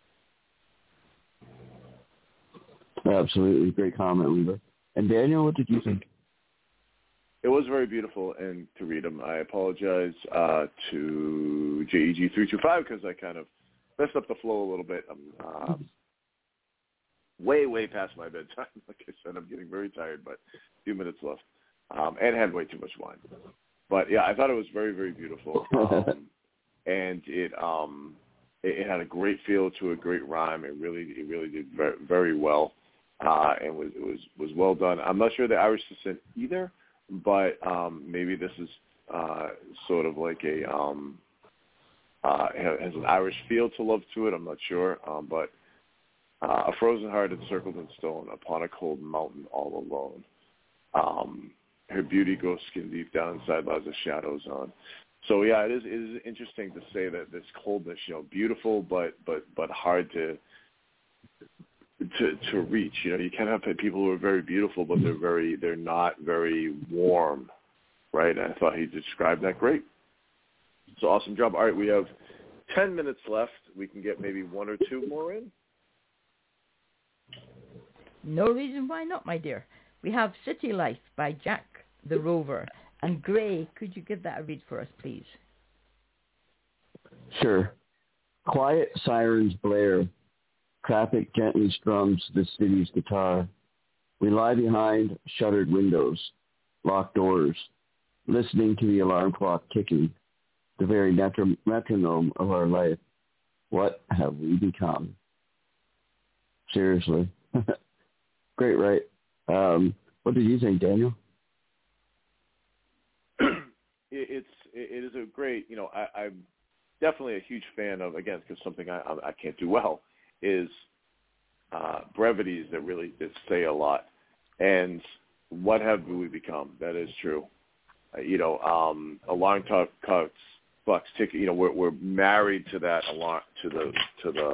Absolutely. Great comment, Weaver. And Daniel, what did you think? It was very beautiful and to read them. I apologize uh, to J E G three two five because I kind of messed up the flow a little bit. I'm uh, way, way past my bedtime. Like I said, I'm getting very tired, but a few minutes left. Um, and had way too much wine. But, yeah, I thought it was very, very beautiful. Um, and it, um, it it had a great feel to a great rhyme. It really it really did very, very well. Uh, and was it was was well done. I'm not sure the Irish descent either, but um, maybe this is uh, sort of like a um, uh, has an Irish feel to love to it. I'm not sure, um, but uh, a frozen heart encircled in stone upon a cold mountain all alone. Um, her beauty goes skin deep, down inside lies a shadow zone. So yeah, it is it is interesting to say that this coldness, you know, beautiful but but but hard to. To, to reach, you know, you can have people who are very beautiful, but they're very, they're not very warm, right? And I thought he described that great. So awesome job. All right, we have ten minutes left. We can get maybe one or two more in. No reason why not, my dear. We have City Life by Jack the Rover. And Gray, could you give that a read for us, please? Sure. Quiet sirens blare. Traffic gently strums the city's guitar. We lie behind shuttered windows, locked doors, listening to the alarm clock ticking, the very metronome of our life. What have we become? Seriously. Great, right? Um, what did you think, Daniel? It's it is a great, you know, I, I'm definitely a huge fan of, again, because something I, I can't do well is uh, brevities that really that say a lot. And what have we become? That is true. Uh, you know, um, alarm talk, cuts, bucks, ticket. You know, we're we're married to that alarm, to the to the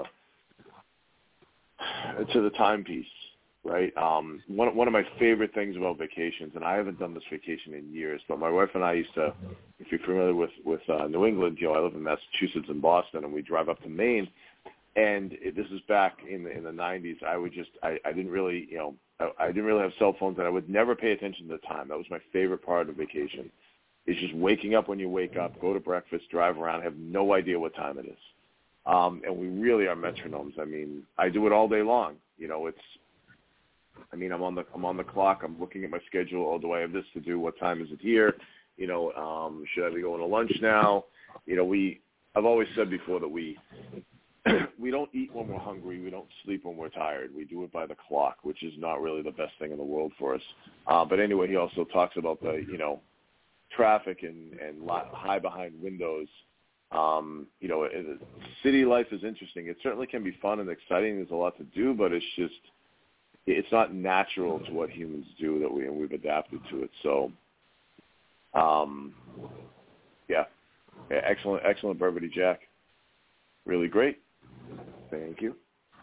to the timepiece, right? Um, one one of my favorite things about vacations, and I haven't done this vacation in years, but my wife and I used to, if you're familiar with with uh, New England, you know, I live in Massachusetts and Boston, and we drive up to Maine. And it, this is back in the in the nineties. I would just I, I didn't really you know I, I didn't really have cell phones, and I would never pay attention to the time. That was my favorite part of vacation, is just waking up when you wake up, go to breakfast, drive around, have no idea what time it is. Um, and we really are metronomes. I mean, I do it all day long. You know, it's I mean, I'm on the I'm on the clock. I'm looking at my schedule. Oh, do I have this to do? What time is it here? You know, um, should I be going to lunch now? You know, we I've always said before that we. we don't eat when we're hungry. We don't sleep when we're tired. We do it by the clock, which is not really the best thing in the world for us. Uh, but anyway, he also talks about the, you know, traffic and, and lot, high behind windows. Um, you know, it, city life is interesting. It certainly can be fun and exciting. There's a lot to do, but it's just, it's not natural to what humans do that we, and we've adapted to it. So, um, yeah. yeah, excellent, excellent brevity, Jack. Really great. Thank you.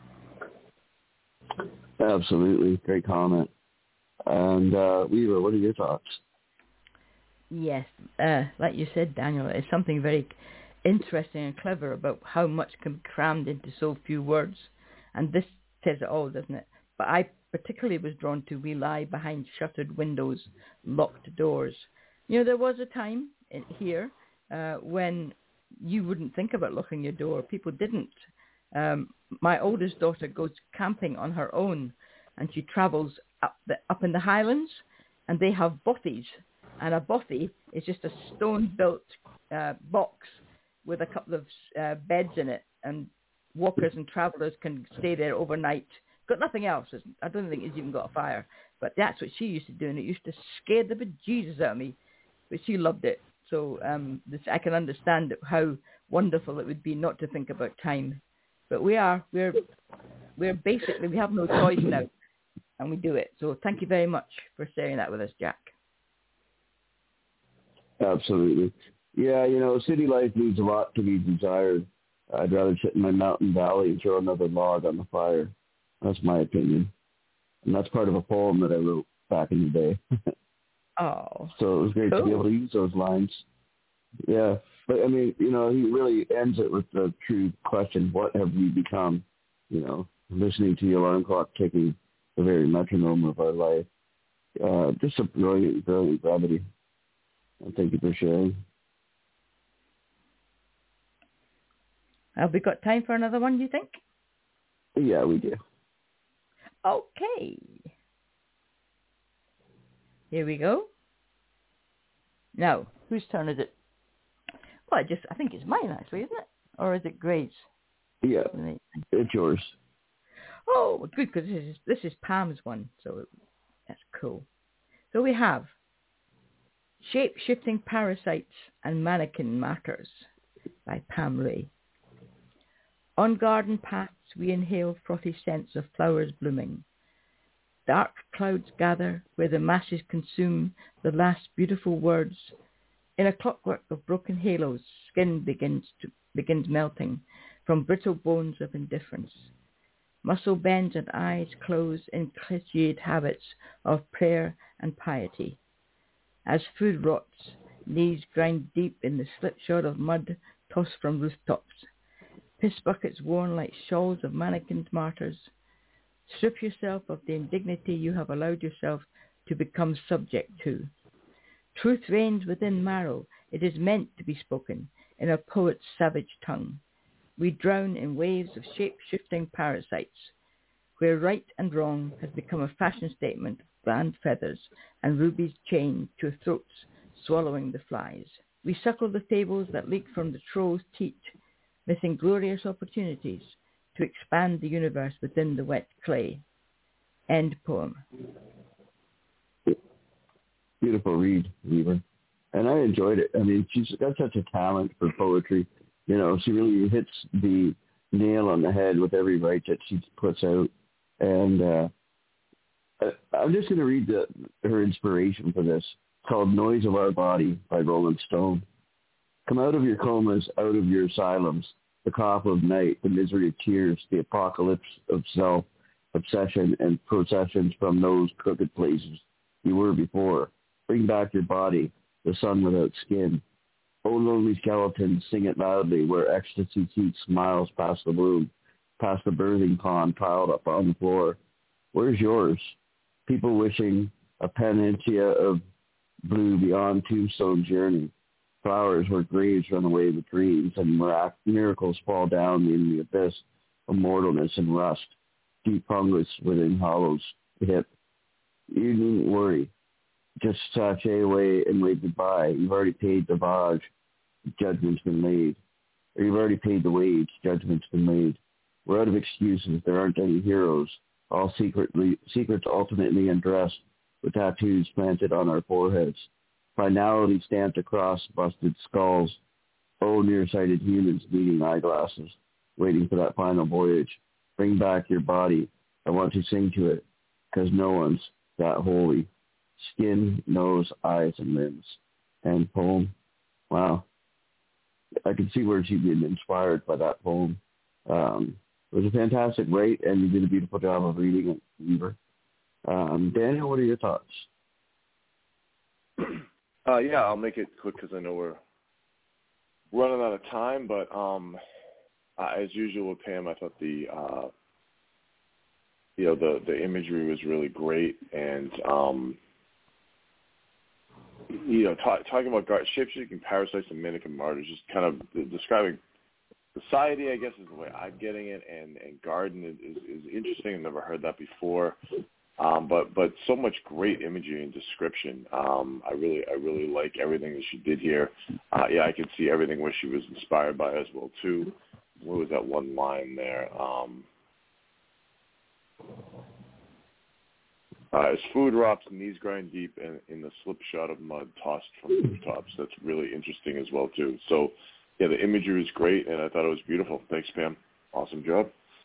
Absolutely. Great comment. And uh, Weaver, what are your thoughts? Yes, uh, like you said, Daniel, it's something very interesting and clever about how much can be crammed into so few words. And this says it all, doesn't it? But I particularly was drawn to we lie behind shuttered windows, locked doors. You know, there was a time in here uh, when you wouldn't think about locking your door. People didn't. Um, my oldest daughter goes camping on her own, and she travels up the, up in the Highlands, and they have bothies. And a bothy is just a stone-built uh, box with a couple of uh, beds in it, and walkers and travelers can stay there overnight. Got nothing else. I don't think it's even got a fire. But that's what she used to do, and it used to scare the bejesus out of me. But she loved it. So um, this, I can understand how wonderful it would be not to think about time. But we are, we're, we're basically, we have no choice now, and we do it. So thank you very much for sharing that with us, Jack. Absolutely. Yeah, you know, city life needs a lot to be desired. I'd rather sit in my mountain valley and throw another log on the fire. That's my opinion. And that's part of a poem that I wrote back in the day. Oh. So it was great cool. to be able to use those lines. Yeah. But, I mean, you know, he really ends it with the true question, what have we become? You know, listening to the alarm clock ticking, the very metronome of our life. Uh, just a brilliant, brilliant brevity. And thank you for sharing. Have we got time for another one, do you think? Yeah, we do. Okay. Here we go. Now, whose turn is it? Well, I just I think it's mine actually, isn't it? Or is it Grace's? Yeah, it's yours. Oh, good, because this is this is Pam's one, so that's cool. So we have Shape-Shifting Parasites and Mannequin Matters by Pam Ray. On garden paths we inhale frothy scents of flowers blooming. Dark clouds gather where the masses consume the last beautiful words. In a clockwork of broken halos, skin begins to, begins melting from brittle bones of indifference. Muscle bends and eyes close in cliched habits of prayer and piety. As food rots, knees grind deep in the slipshod of mud tossed from rooftops. Piss buckets worn like shawls of mannequins martyrs. Strip yourself of the indignity you have allowed yourself to become subject to. Truth reigns within marrow. It is meant to be spoken in a poet's savage tongue. We drown in waves of shape-shifting parasites, where right and wrong has become a fashion statement of bland feathers and rubies chained to throats swallowing the flies. We suckle the fables that leak from the troll's teat, missing glorious opportunities to expand the universe within the wet clay. End poem. Beautiful read, Weaver. And I enjoyed it. I mean, she's got such a talent for poetry. You know, she really hits the nail on the head with every write that she puts out. And uh, I'm just going to read the, her inspiration for this. It's called Noise of Our Body by Rolling Stone. Come out of your comas, out of your asylums, the cough of night, the misery of tears, the apocalypse of self, obsession, and processions from those crooked places you were before. Bring back your body, the sun without skin. Oh, lonely skeleton, sing it loudly where ecstasy keeps miles past the womb, past the birthing pond piled up on the floor. Where's yours? People wishing a panacea of blue beyond Tombstone's journey. Flowers where graves run away with dreams and mirac- miracles fall down in the abyss of mortalness and rust. Deep fungus within hollows hip. You needn't worry. Just sashay away and wave goodbye. You've already paid the Vaj. Judgment's been made. Or you've already paid the wage. Judgment's been made. We're out of excuses. There aren't any heroes. All secretly, secrets ultimately undressed with tattoos planted on our foreheads. Finality stamped across busted skulls. Oh, nearsighted humans needing eyeglasses, waiting for that final voyage. Bring back your body. I want to sing to it, because no one's that holy. Skin, nose, eyes, and limbs. End poem. Wow. I can see where she'd been inspired by that poem. Um, it was a fantastic write, and you did a beautiful job of reading it, Weaver. Um, Daniel, what are your thoughts? Uh, yeah, I'll make it quick because I know we're running out of time. But um, uh, as usual with Pam, I thought the uh, you know the the imagery was really great, and um, you know ta- talking about gar- shape-shifting parasites and Minikin martyrs, just kind of describing society, I guess, is the way I'm getting it, and, and garden is, is, is interesting. I've never heard that before. Um, but but so much great imagery and description. Um, I really I really like everything that she did here. Uh, yeah, I could see everything where she was inspired by as well too. What was that one line there? Um, uh, as food drops, knees grind deep, and in the slipshod of mud tossed from rooftops. That's really interesting as well too. So yeah, the imagery was great, and I thought it was beautiful. Thanks, Pam. Awesome job.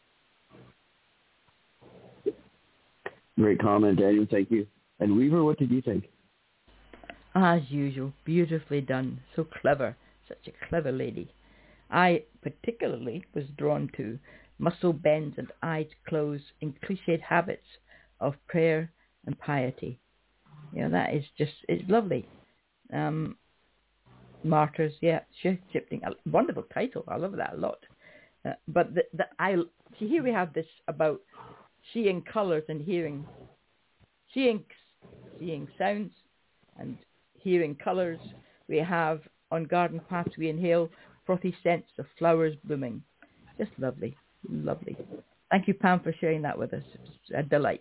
Great comment, Daniel. Thank you. And Weaver, what did you think? As usual, beautifully done. So clever. Such a clever lady. I particularly was drawn to muscle bends and eyes closed in cliched habits of prayer and piety. You know, that is just, it's lovely. Um, Martyrs, yeah, shifting. Wonderful title. I love that a lot. Uh, but the, the, I, see, here we have this about seeing colors and hearing, seeing seeing sounds and hearing colors. We have on garden paths we inhale frothy scents of flowers blooming. Just lovely, lovely. Thank you, Pam, for sharing that with us. It's a delight.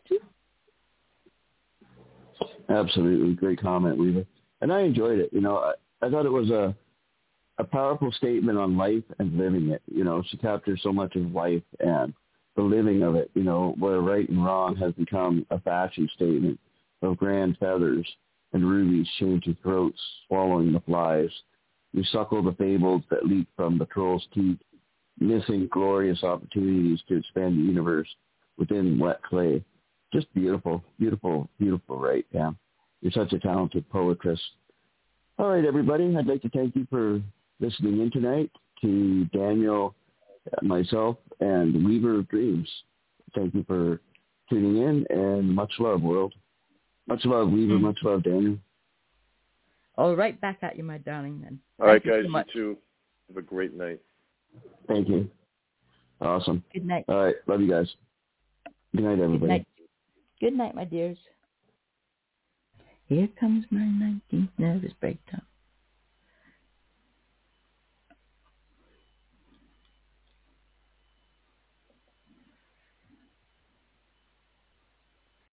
Absolutely, great comment, Weaver. And I enjoyed it. You know, I, I thought it was a a powerful statement on life and living it. You know, she captures so much of life and the living of it, you know, where right and wrong has become a fashion statement of grand feathers and rubies chained to throats, swallowing the flies. We suckle the fables that leak from the troll's teeth, missing glorious opportunities to expand the universe within wet clay. Just beautiful, beautiful, beautiful, right, Pam? You're such a talented poetress. All right, everybody, I'd like to thank you for listening in tonight to Daniel, myself, and Weaver of Dreams. Thank you for tuning in, and much love, world. Much love, Weaver. Mm-hmm. Much love, Daniel. All right, back at you, my darling. And all right, you guys, so you too. Have a great night. Thank you. Awesome. Good night. All right, love you guys. Good night, everybody. Good night, Good night, my dears. Here comes my nineteenth nervous breakdown.